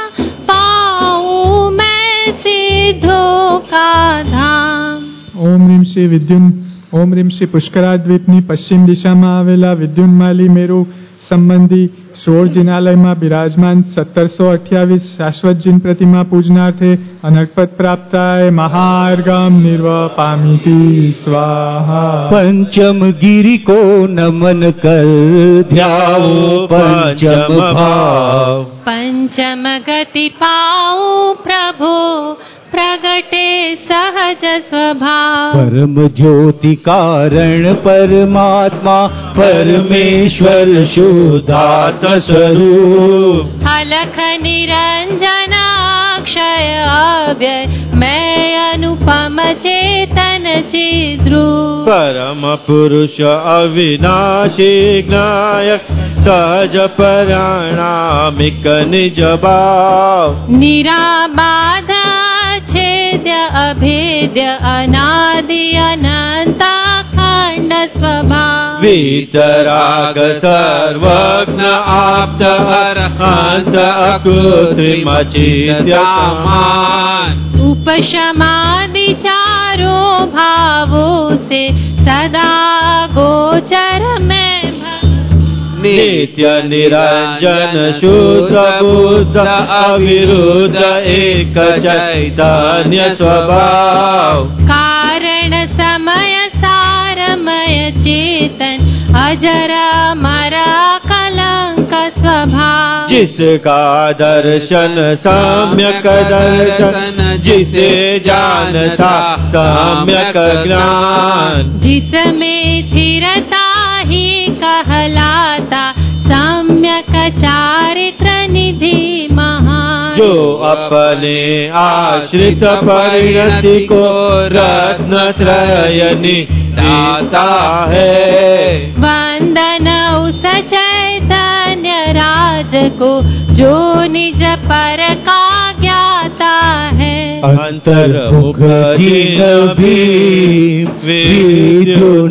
पाऊं मैं सिद्धों का धाम। ઓમ રીમ શ્રી વિદ્યુન ઓમ રીમ શ્રી પુષ્કરા દ્વીપની પશ્ચિમ દિશામાં આવેલા વિદ્યુન્માલી મેરુ સંબંધી સોળ જિનાલયમાં બિરાજમાન સત્તરસો અઠ્યાવીસ શાશ્વત જીન પ્રતિમા પૂજનાર્થે અનર્કપદ પ્રાપ્તાય મહાર્ગમ નિર્વપામિતિ સ્વાહા। पंचम गिरि को नमन कर ध्याओ पंचम भाव। पंचम गति पाऊं प्रभु प्रगटे सहज स्वभाव। परम ज्योति कारण परमात्मा परमेश्वर शुद्धात स्वरूप। अलख निरंजन अक्षय अव्यय मैं अनुपम चेतन चिद्रूप। परम पुरुष अविनाशी ज्ञायक सहज परिणामिक निज भाव। निराबाध छेद्य अभेद्य अनादि अनंत अखंड स्वभाव। वीतराग सर्वज्ञ आप्त अरहंत अकृत्रिम चिद्यमान। उपशमादि चारों भावों से सदा गोचर में नित्य निरंजन शुद्ध बुद्ध अविरुद्ध एक चैतन्य स्वभाव। कारण समय सारमय चेतन अजर मरा कलंक स्वभाव। जिसका दर्शन सम्यक दर्शन जिसे जानता सम्यक ज्ञान। जिसमें स्थिरता ही कहलाता सम्यक चारित्र निधि महान। जो अपने आश्रित परिणति को रत्न त्रयनि दाता है। वंदन उस चैतन्य राज को जो निज पर का ज्ञाता है। अंतर्मुख जिन भी विद्युन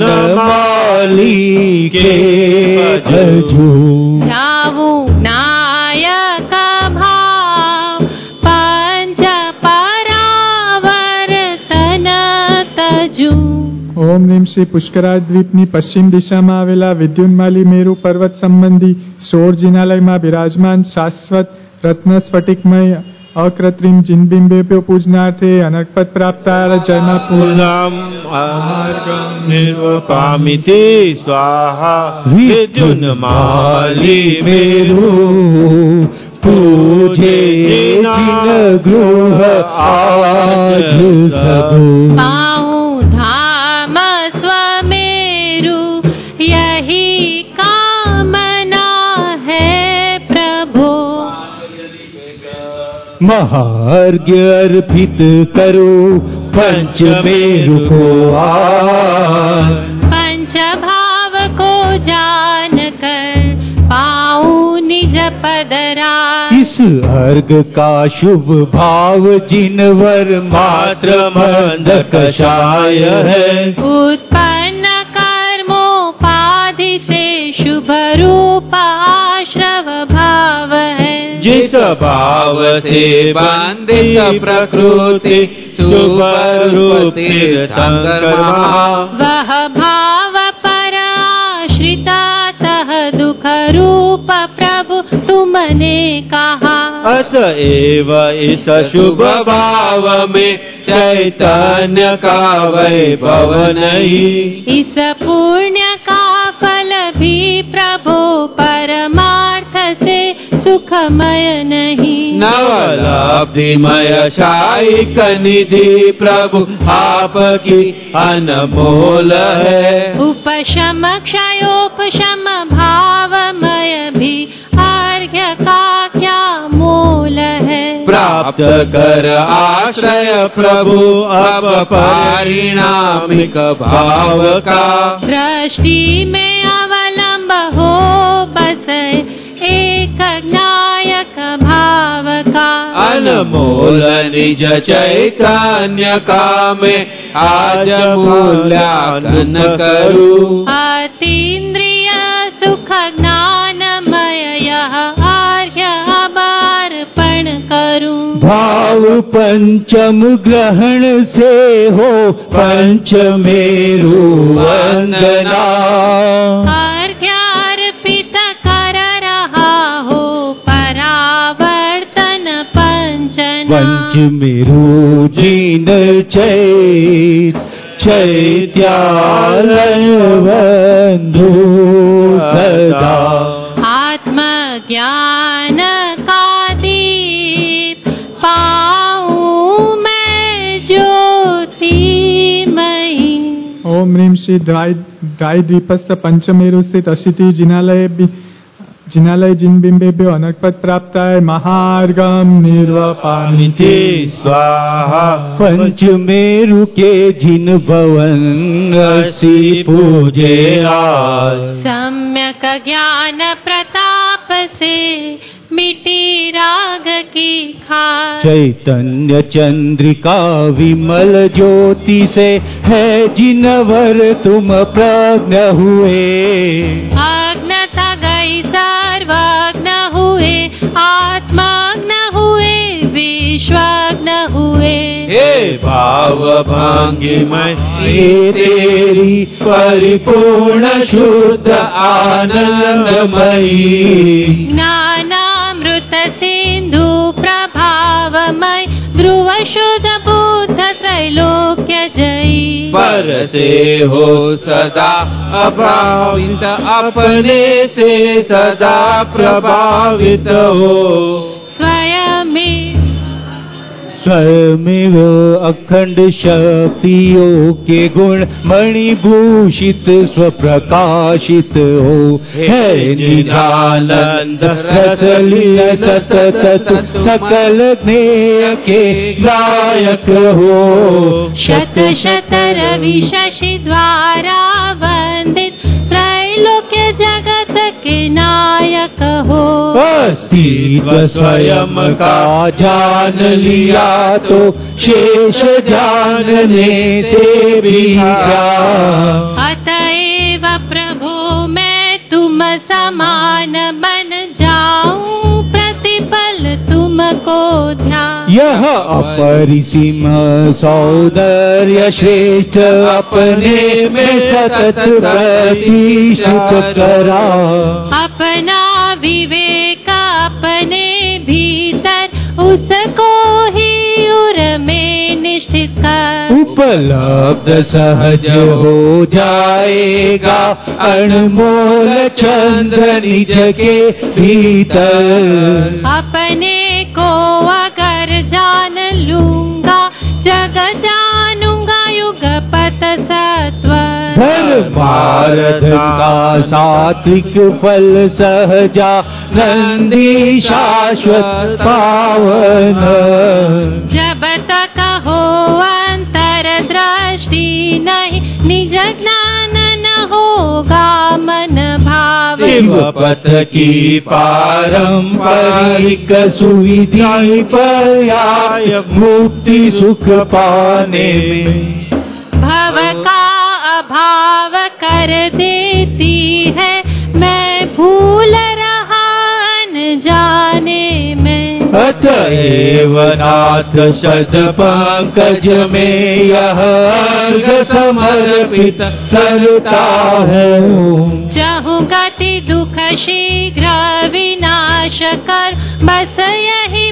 माली के भजू। जाऊं नायक भाव पंच परावर्तन तजू। ઓમ રીમ શ્રી પુષ્કરા દ્વીપની પશ્ચિમ દિશામાં આવેલા વિદ્યુન્માલી મેરુ પર્વત સંબંધી સોળ જિનાલયમાં બિરાજમાન શાશ્વત રત્ન સ્ફટિકમય અકૃત્રિમ જિનબિંબે પૂજનાર્થે અનર્કપદ પ્રાપ્તાય જયમાં પૂર્ણમ માર્ગમ નિર્વપામિતિ સ્વાહા। વિદ્યુન્માલી મેરુ पूजे जिन गृह आज सब। पाऊं धाम स्वमेरु यही कामना है प्रभु। महार्घ्य अर्पित करो पंचमेरु को आज। पंच भाव को जान कर पाऊं निज पदरा। इस अर्घ का शुभ भाव जिनवर मात्र मंद कषाय है। उत्पन्न कर्मोपाधि से शुभ रूप आश्रव भाव है। जिस भाव से बंदित प्रकृति सुपर तीर्थंकरमा। वह भाव पर आश्रिता तह दुख रूप प्रभु तुमने कहा। अतएव इस शुभ भाव में चैतन्य का वैभव नहीं। इस पुण्य का फल भी प्रभु परमार्थ से सुखमय नहीं। नवलब्धिमय शायिक निधि प्रभु आपकी अनमोल है। उपशम क्षयोपशम भावमय भी अर्घ्य का क्या मोल है। प्राप्त कर आश्रय प्रभु अब पारिणामिक भाव का। दृष्टि में अवलंब हो बस एक नायक भाव का। अनमोल निज चैतन्य का मैं आज मूल्यांकन करूं। अतीन्द्रिय सुख ज्ञानमय यह आर्घ्य अर्पण करूं। भाव पंचम ग्रहण से हो पंचमेरु वंदना। अर्घ्य अर्पित कर रहा हो परावर्तन पंचना। पंचमेरु जिन चैत चैत्यालय बंधु सदा। आत्मज्ञान का दीप पाऊं मैं ज्योतिमयी। ओम ह्रीं श्री द्राय द्रायद्वीपस्थ पंचमेरु स्थित अशीति जिनालय जिनालय जिन बिंबेभ्यो अनकपद प्राप्ताय महार्गम निर्वपामिति स्वाहा। पंचमेरु के जिन भवन असी पूजे आज। सम्यक ज्ञान प्रताप से मिटी राग की खार। चैतन्य चंद्रिका विमल ज्योति से है जिनवर तुम प्रज्ञ हुए। अज्ञता गई सर्वज्ञ हुए। आत्मज्ञ हुए विश्वज्ञ हुए। हे भाव भांगी मैं तेरी परिपूर्ण शुद्ध आनंदमयी। ज्ञानामृत सिंधु प्रभावमय ध्रुव शुद्ध बुद्ध त्रैलोक्य जयी। पर से हो सदा अभावित अपने से सदा प्रभावित हो। स्वयं स्वयमेव अखंड शक्तियों के गुण मणिभूषित स्वप्रकाशित हो। है निजानंद रसलीला सतत सकल ज्ञेय के नायक हो। शत शत रवि शशि द्वारा वंदित त्रैलोक्य जगत के नायक हो। अस्तित्व स्वयं का जान लिया तो शेष जानने से भी क्या। अतएव प्रभु मैं तुम समान बन जाऊं प्रतिपल तुमको ध्यान। यह अपरिसीम सौंदर्य श्रेष्ठ अपने में सतत प्रतिष्ठित करा। अपना विवेक अपने भीतर उसको ही उर में निश्चित कर। उपलब्ध सहज हो जाएगा अनमोल चंद्र निज के भीतर। अपने को अगर जान लूंगा जग जानूंगा युग पत सत्व। धर्मार्थ का सात्विक फल सहजा नंदी शाश्वत पावन। जब तक हो अंतर दृष्टि नहीं निज ज्ञान न होगा मन भाव। पथ की पारंपरिक सुविधा पर्याय मुक्ति सुख पाने में। भव का अभाव कर देती है मैं भूल रहा अनजाने में। अतएव नाथ शत पंकज में यह अर्घ समर्पित करता हूँ। चाहूँ गति दुख शीघ्र विनाश कर बस यही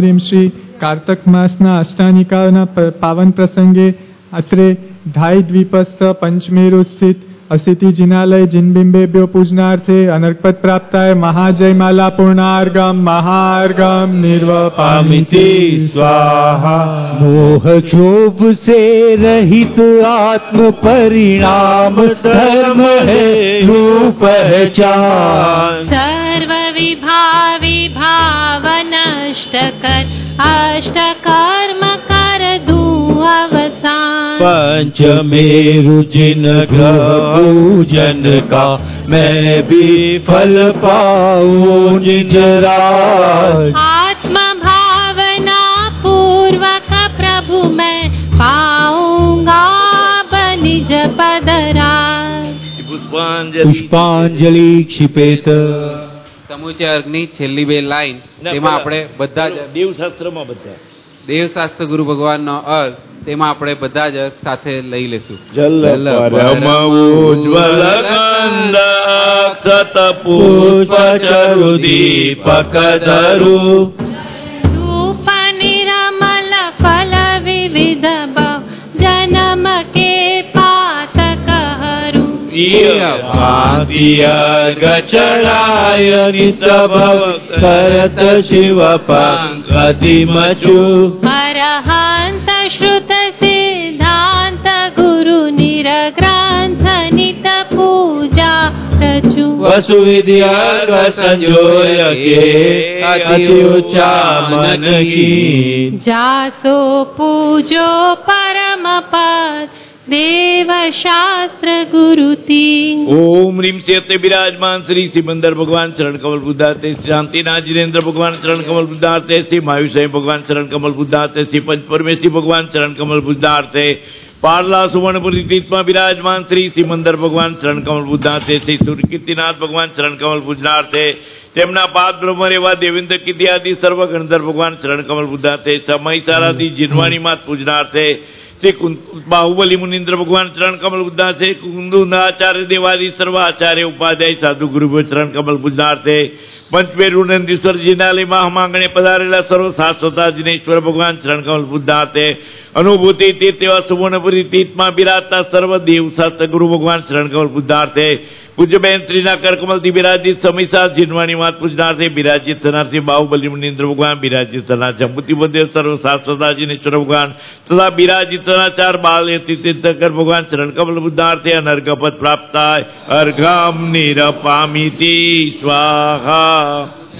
રીમ શ્રી કાર્તક માસના અષ્ટાનિકાના પ- પાવન પ્રસંગે અત્રે ઢાઈ દ્વીપસ્થ પંચમેરુ સ્થિત અસિતિ જિનાલય જિનબિંબેભ્યો પૂજનાર્થે અનર્કપદ પ્રાપ્તાય મહાજય માલા પૂર્ણાર્ગમ મહાર્ગમ નિર્વપામિતિ स्वाहा मोह क्षोभ से रहित आत्म परिणाम धर्म है रूप पहचान सर्व विभाव विभाव नष्ट कर अष्ट कर्म कर दूं अवसान पंचमेरु जिन ग्रह पूजन का मैं भी फल पाऊं निज राज आत्म भावना पूर्वक प्रभु मैं पाऊंगा निज पदराज પુષ્પાંજલિ ક્ષિપેત. સમુચય અર્ગની છેલ્લી બે લાઈન તેમાં આપણે બધા જ દેવશાસ્ત્રમાં બધા દેવશાસ્ત્ર ગુરુ ભગવાનનો અર્થ તેમાં આપણે બધા જ અર્થ સાથે લઈ લેશું. જલ પરમ ઉજ્જવલ કંદ અક્ષત પુષ્પ ચરુ દીપક ધરુ रूप निरमल फल विविध बहु जन्म के पातक हरू ગચરાય નિત ભવ કરત શિવ પંકતિ મચુ अरहंत श्रुत सिद्धांत गुरु निरग्रंथ नित पूजा रचु વસુ વિદ્યા સંજોય કે અતિ ઉચ્ચા મન કી जासो पूजो परम पद देव शास्त्र गुरुति. ओम ह्रीम से अत्य विराजमान श्री सिमंदर भगवान चरण कमल बुद्धाते श्री शांतिनाथ जिनेन्द्र भगवान चरण कमल बुद्धाते श्री मायुषय भगवान चरण कमल बुद्धाते श्री पंच परमेश्वरी भगवान चरण कमल बुद्धाते पारला सुवर्णपुरी तीर्थमा विराजमान श्री सिमंदर भगवान चरण कमल बुद्धाते श्री सूर्यकीर्तिनाथ भगवान चरण कमल पूजनार्थे તેમના પાદ બ્રહ્મ એવા દેવેન્દ્ર કીર્તિ આદિ સર્વ ગણધર ભગવાન ચરણ કમલ બુદ્ધાર્થે સમય સારાથી જીનવાણી માત પૂજનાર્થે શ્રી બાહુબલી મુનિન્દ્ર ભગવાન ચરણ કમલ બુદ્ધાર્થે કુંદુનાચાર્ય દેવાદિ સર્વ આચાર્ય ઉપાધ્યાય સાધુ ગુરુ ચરણ કમલ બુદ્ધાર્થે પંચમેરુ નંદીશ્વર જિનાલયમાં હમાંગણે પધારેલા સર્વ શાશ્વતા જિનેશ્વર ભગવાન ચરણ કમલ બુદ્ધાર્થે અનુભૂતિ તીર્થ એવા સુવર્ણપુરી તીર્થમાં બિરાજતા સર્વ દેવ શાસ્ત્ર ગુરુ ભગવાન ચરણ કમલ બુદ્ધાર્થે પૂજ્યબેન શ્રીના કરકમલથી બિરાજિત સમયસા જીનવાણી માત પૂજનાર્થે બિરાજિત થનારથી બાહુબલી મુનિન્દ્ર ભગવાન બિરાજિત થનાર જંબુતિ બંદેવ સર્વ શાશ્વતાજીનેશ્વર ભગવાન તથા બિરાજિત થનાર ચાર બાલ તીર્થંકર ભગવાન ચરણ કમલ બુદ્ધાર્થે અનર્ઘપદ પ્રાપ્તાય અર્ઘમ નિરપામિતિ સ્વાહા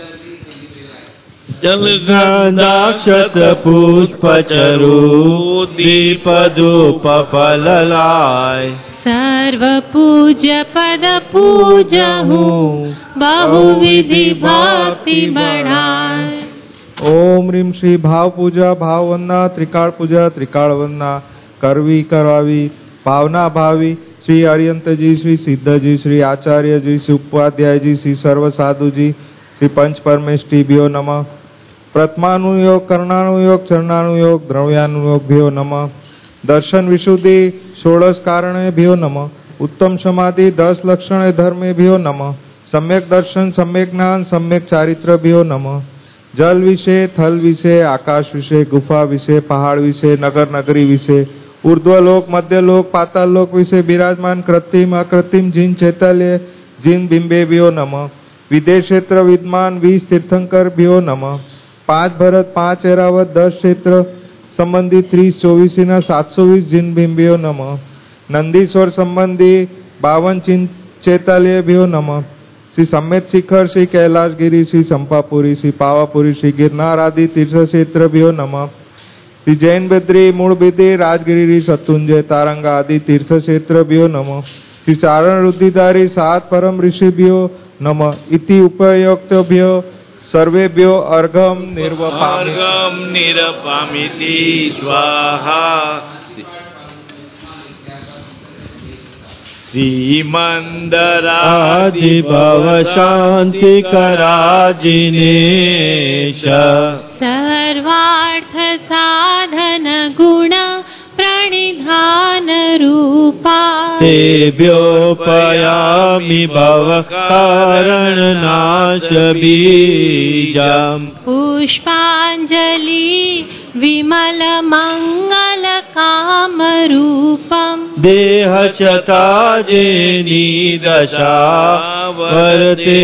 જલગંધાક્ષત પુષ્પ ચરુ દીપ ધૂપ ફલલાય सर्व पूज्य पद पूजहूँ बहुविधि भक्ति बढ़ाए. ओम ह्रीम श्री भाव पूजा भाव वंदना त्रिकाल पूजा त्रिकाल वंदना करवी करवावी भावना भावी श्री अरियंत जी श्री सिद्ध जी श्री आचार्य जी श्री उपाध्याय जी श्री सर्व साधु जी श्री पंच परमेष्टि भ्यो नमः प्रथमानुयोग कर्णानुयोग चरणानुयोग द्रव्यानुयोग भ्यो नमः दर्शन विशुद्धि षोडश कारणे भ्यो नमः उत्तम समाधि दस लक्षणे धर्मे भ्यो नमः सम्यक दर्शन सम्यक ज्ञान सम्यक चारित्र भ्यो नमः जल विषय थल विषय आकाश विषय गुफा विषय पहाड़ विषय नगर नगरी विषय ऊर्ध्वलोक मध्यलोक पाताल लोक विषय विराजमान कृत्रिम अकृत्रिम जिन चैतन्य जिन बिंबे भ्यो नमः विदेश क्षेत्र विद्यमान वीस तीर्थंकर भ्यो नमः पांच भरत पांच एरावत दस क्षेत्र संबंधी ત્રીસ ચોવીસીના સાતસો વીસ જીન બિંબીઓ નમઃ નંદીશ્વર સંબંધી બાવન ચિન ચેતાલયભ્યો નમઃ શ્રી સમેત શિખર શ્રી કૈલાસગીરી શ્રી સંપાપુરી શ્રી પાવાપુરી શ્રી ગિરનાર આદિ તીર્થક્ષેત્રભ્યો નમઃ શ્રી જૈન બદ્રી મૂળબિદ્રી રાજગીરી સતુંજય તારંગા આદિ તીર્થક્ષેત્રભ્યો નમઃ શ્રી ચારણ રુદ્ધિધારી સાત પરમ ઋષિભ્યો નમઃ ઇતિ ઉપયુક્તભ્યો सर्वेभ्यो अर्घम निर्वपामि अर्घम निरपामिति स्वाहा श्रीमंदरादि भव शांति कराजिनेश सर्वार्थ साधन गुण प्रणिधान रूपा तेभ्योपयामि भव कारण नाश बीजम् पुष्पाञ्जलि विमलमङ्गलकामरूपम् देहचता जेनी दशा वर्ते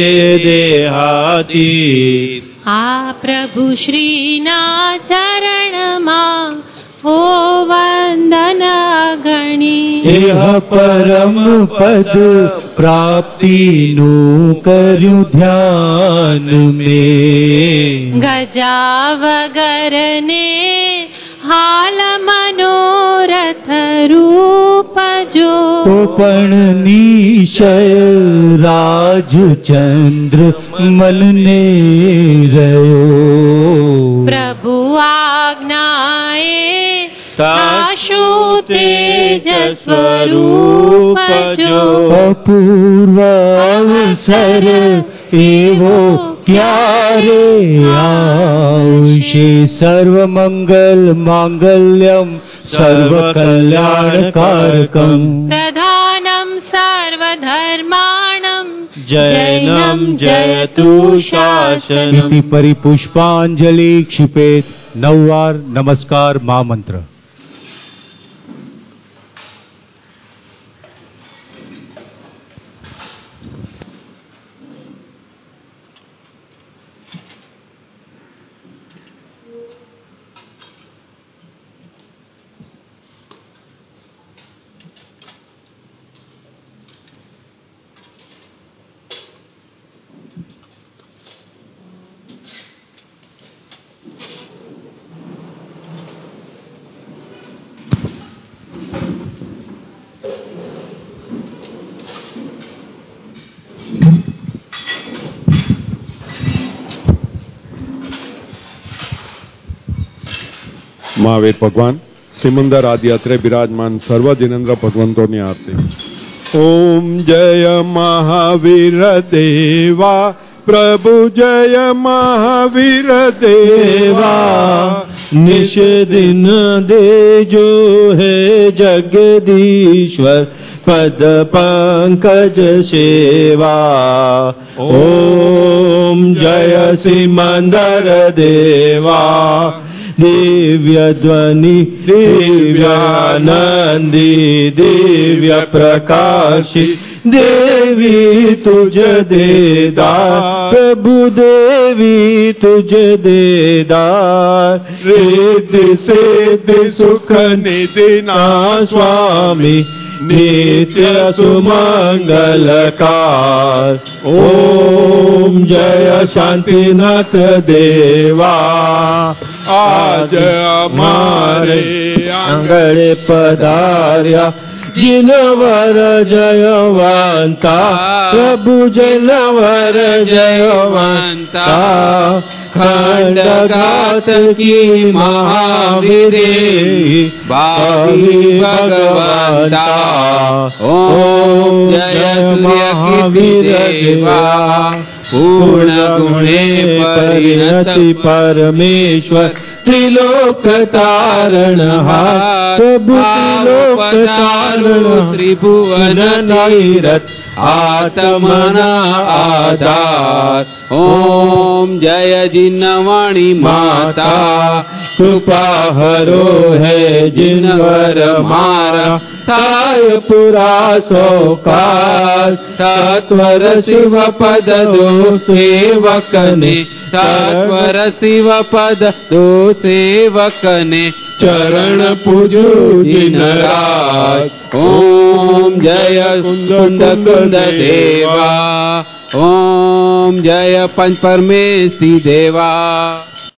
देहातीत आ प्रभु श्रीना चरणમાં हो वंदन गणी एह परम पद प्राप्ति नु कर्यु ध्यान में गजा वगरने हाल मनोरथ रूप जो तो पण निशय राज चंद्र मन ने रयो प्रभु आज्ञाए ताशु तेज स्वरूप जो अपूर्व अवसर एवो क्यारे आउषे सर्व मंगल मांगल्यम सर्व कल्याणकारकम प्रधानम सर्वधर्माणम जैनम जयतु शासनम इति परिपुष्पांजलि क्षिपेत नववार नमस्कार महामंत्र। महावीर भगवान सिमंदर आदि अत्रे विराजमान सर्व जिनेन्द्र भगवंतों की आरती। ओम जय महावीर देवा प्रभु जय महावीर देवा निश दिन दे जो है जगदीश्वर पद पंकज सेवा। ओम जय सिमंदर देवा दिव्य ध्वनि दिव्यानंदी दिव्य प्रकाशी देवी तुझ देदार प्रभु देवी तुझ देदार रिद्धि सिद्धि सुख निधि ना स्वामी नित्य सुमंगलकार। ओम जय शांतिनाथ देवा आज हमारे आंगणे पधार्या जिनवर जयवंता प्रभु जिनवर जयवंता खंडघात की महावीरे बाही भगवंता। ओम जय महावीर देवा पूर्ण गुणे परिणति परमेश्वर त्रिलोक तारण प्रभु त्रिलोक तारण त्रिभुवन नैरत आत्मना आधार। ओम जय जिनवाणी माता कृपा हरो है जिनवर मारा ताय पुरा सौकार सत्वर शिव पद दो सेवक ने सत्वर शिव पद दो सेवक ने चरण पूजो दिन रात। ओम जय कुंद कुंद देवा ओम जय पंच परमेशी देवा।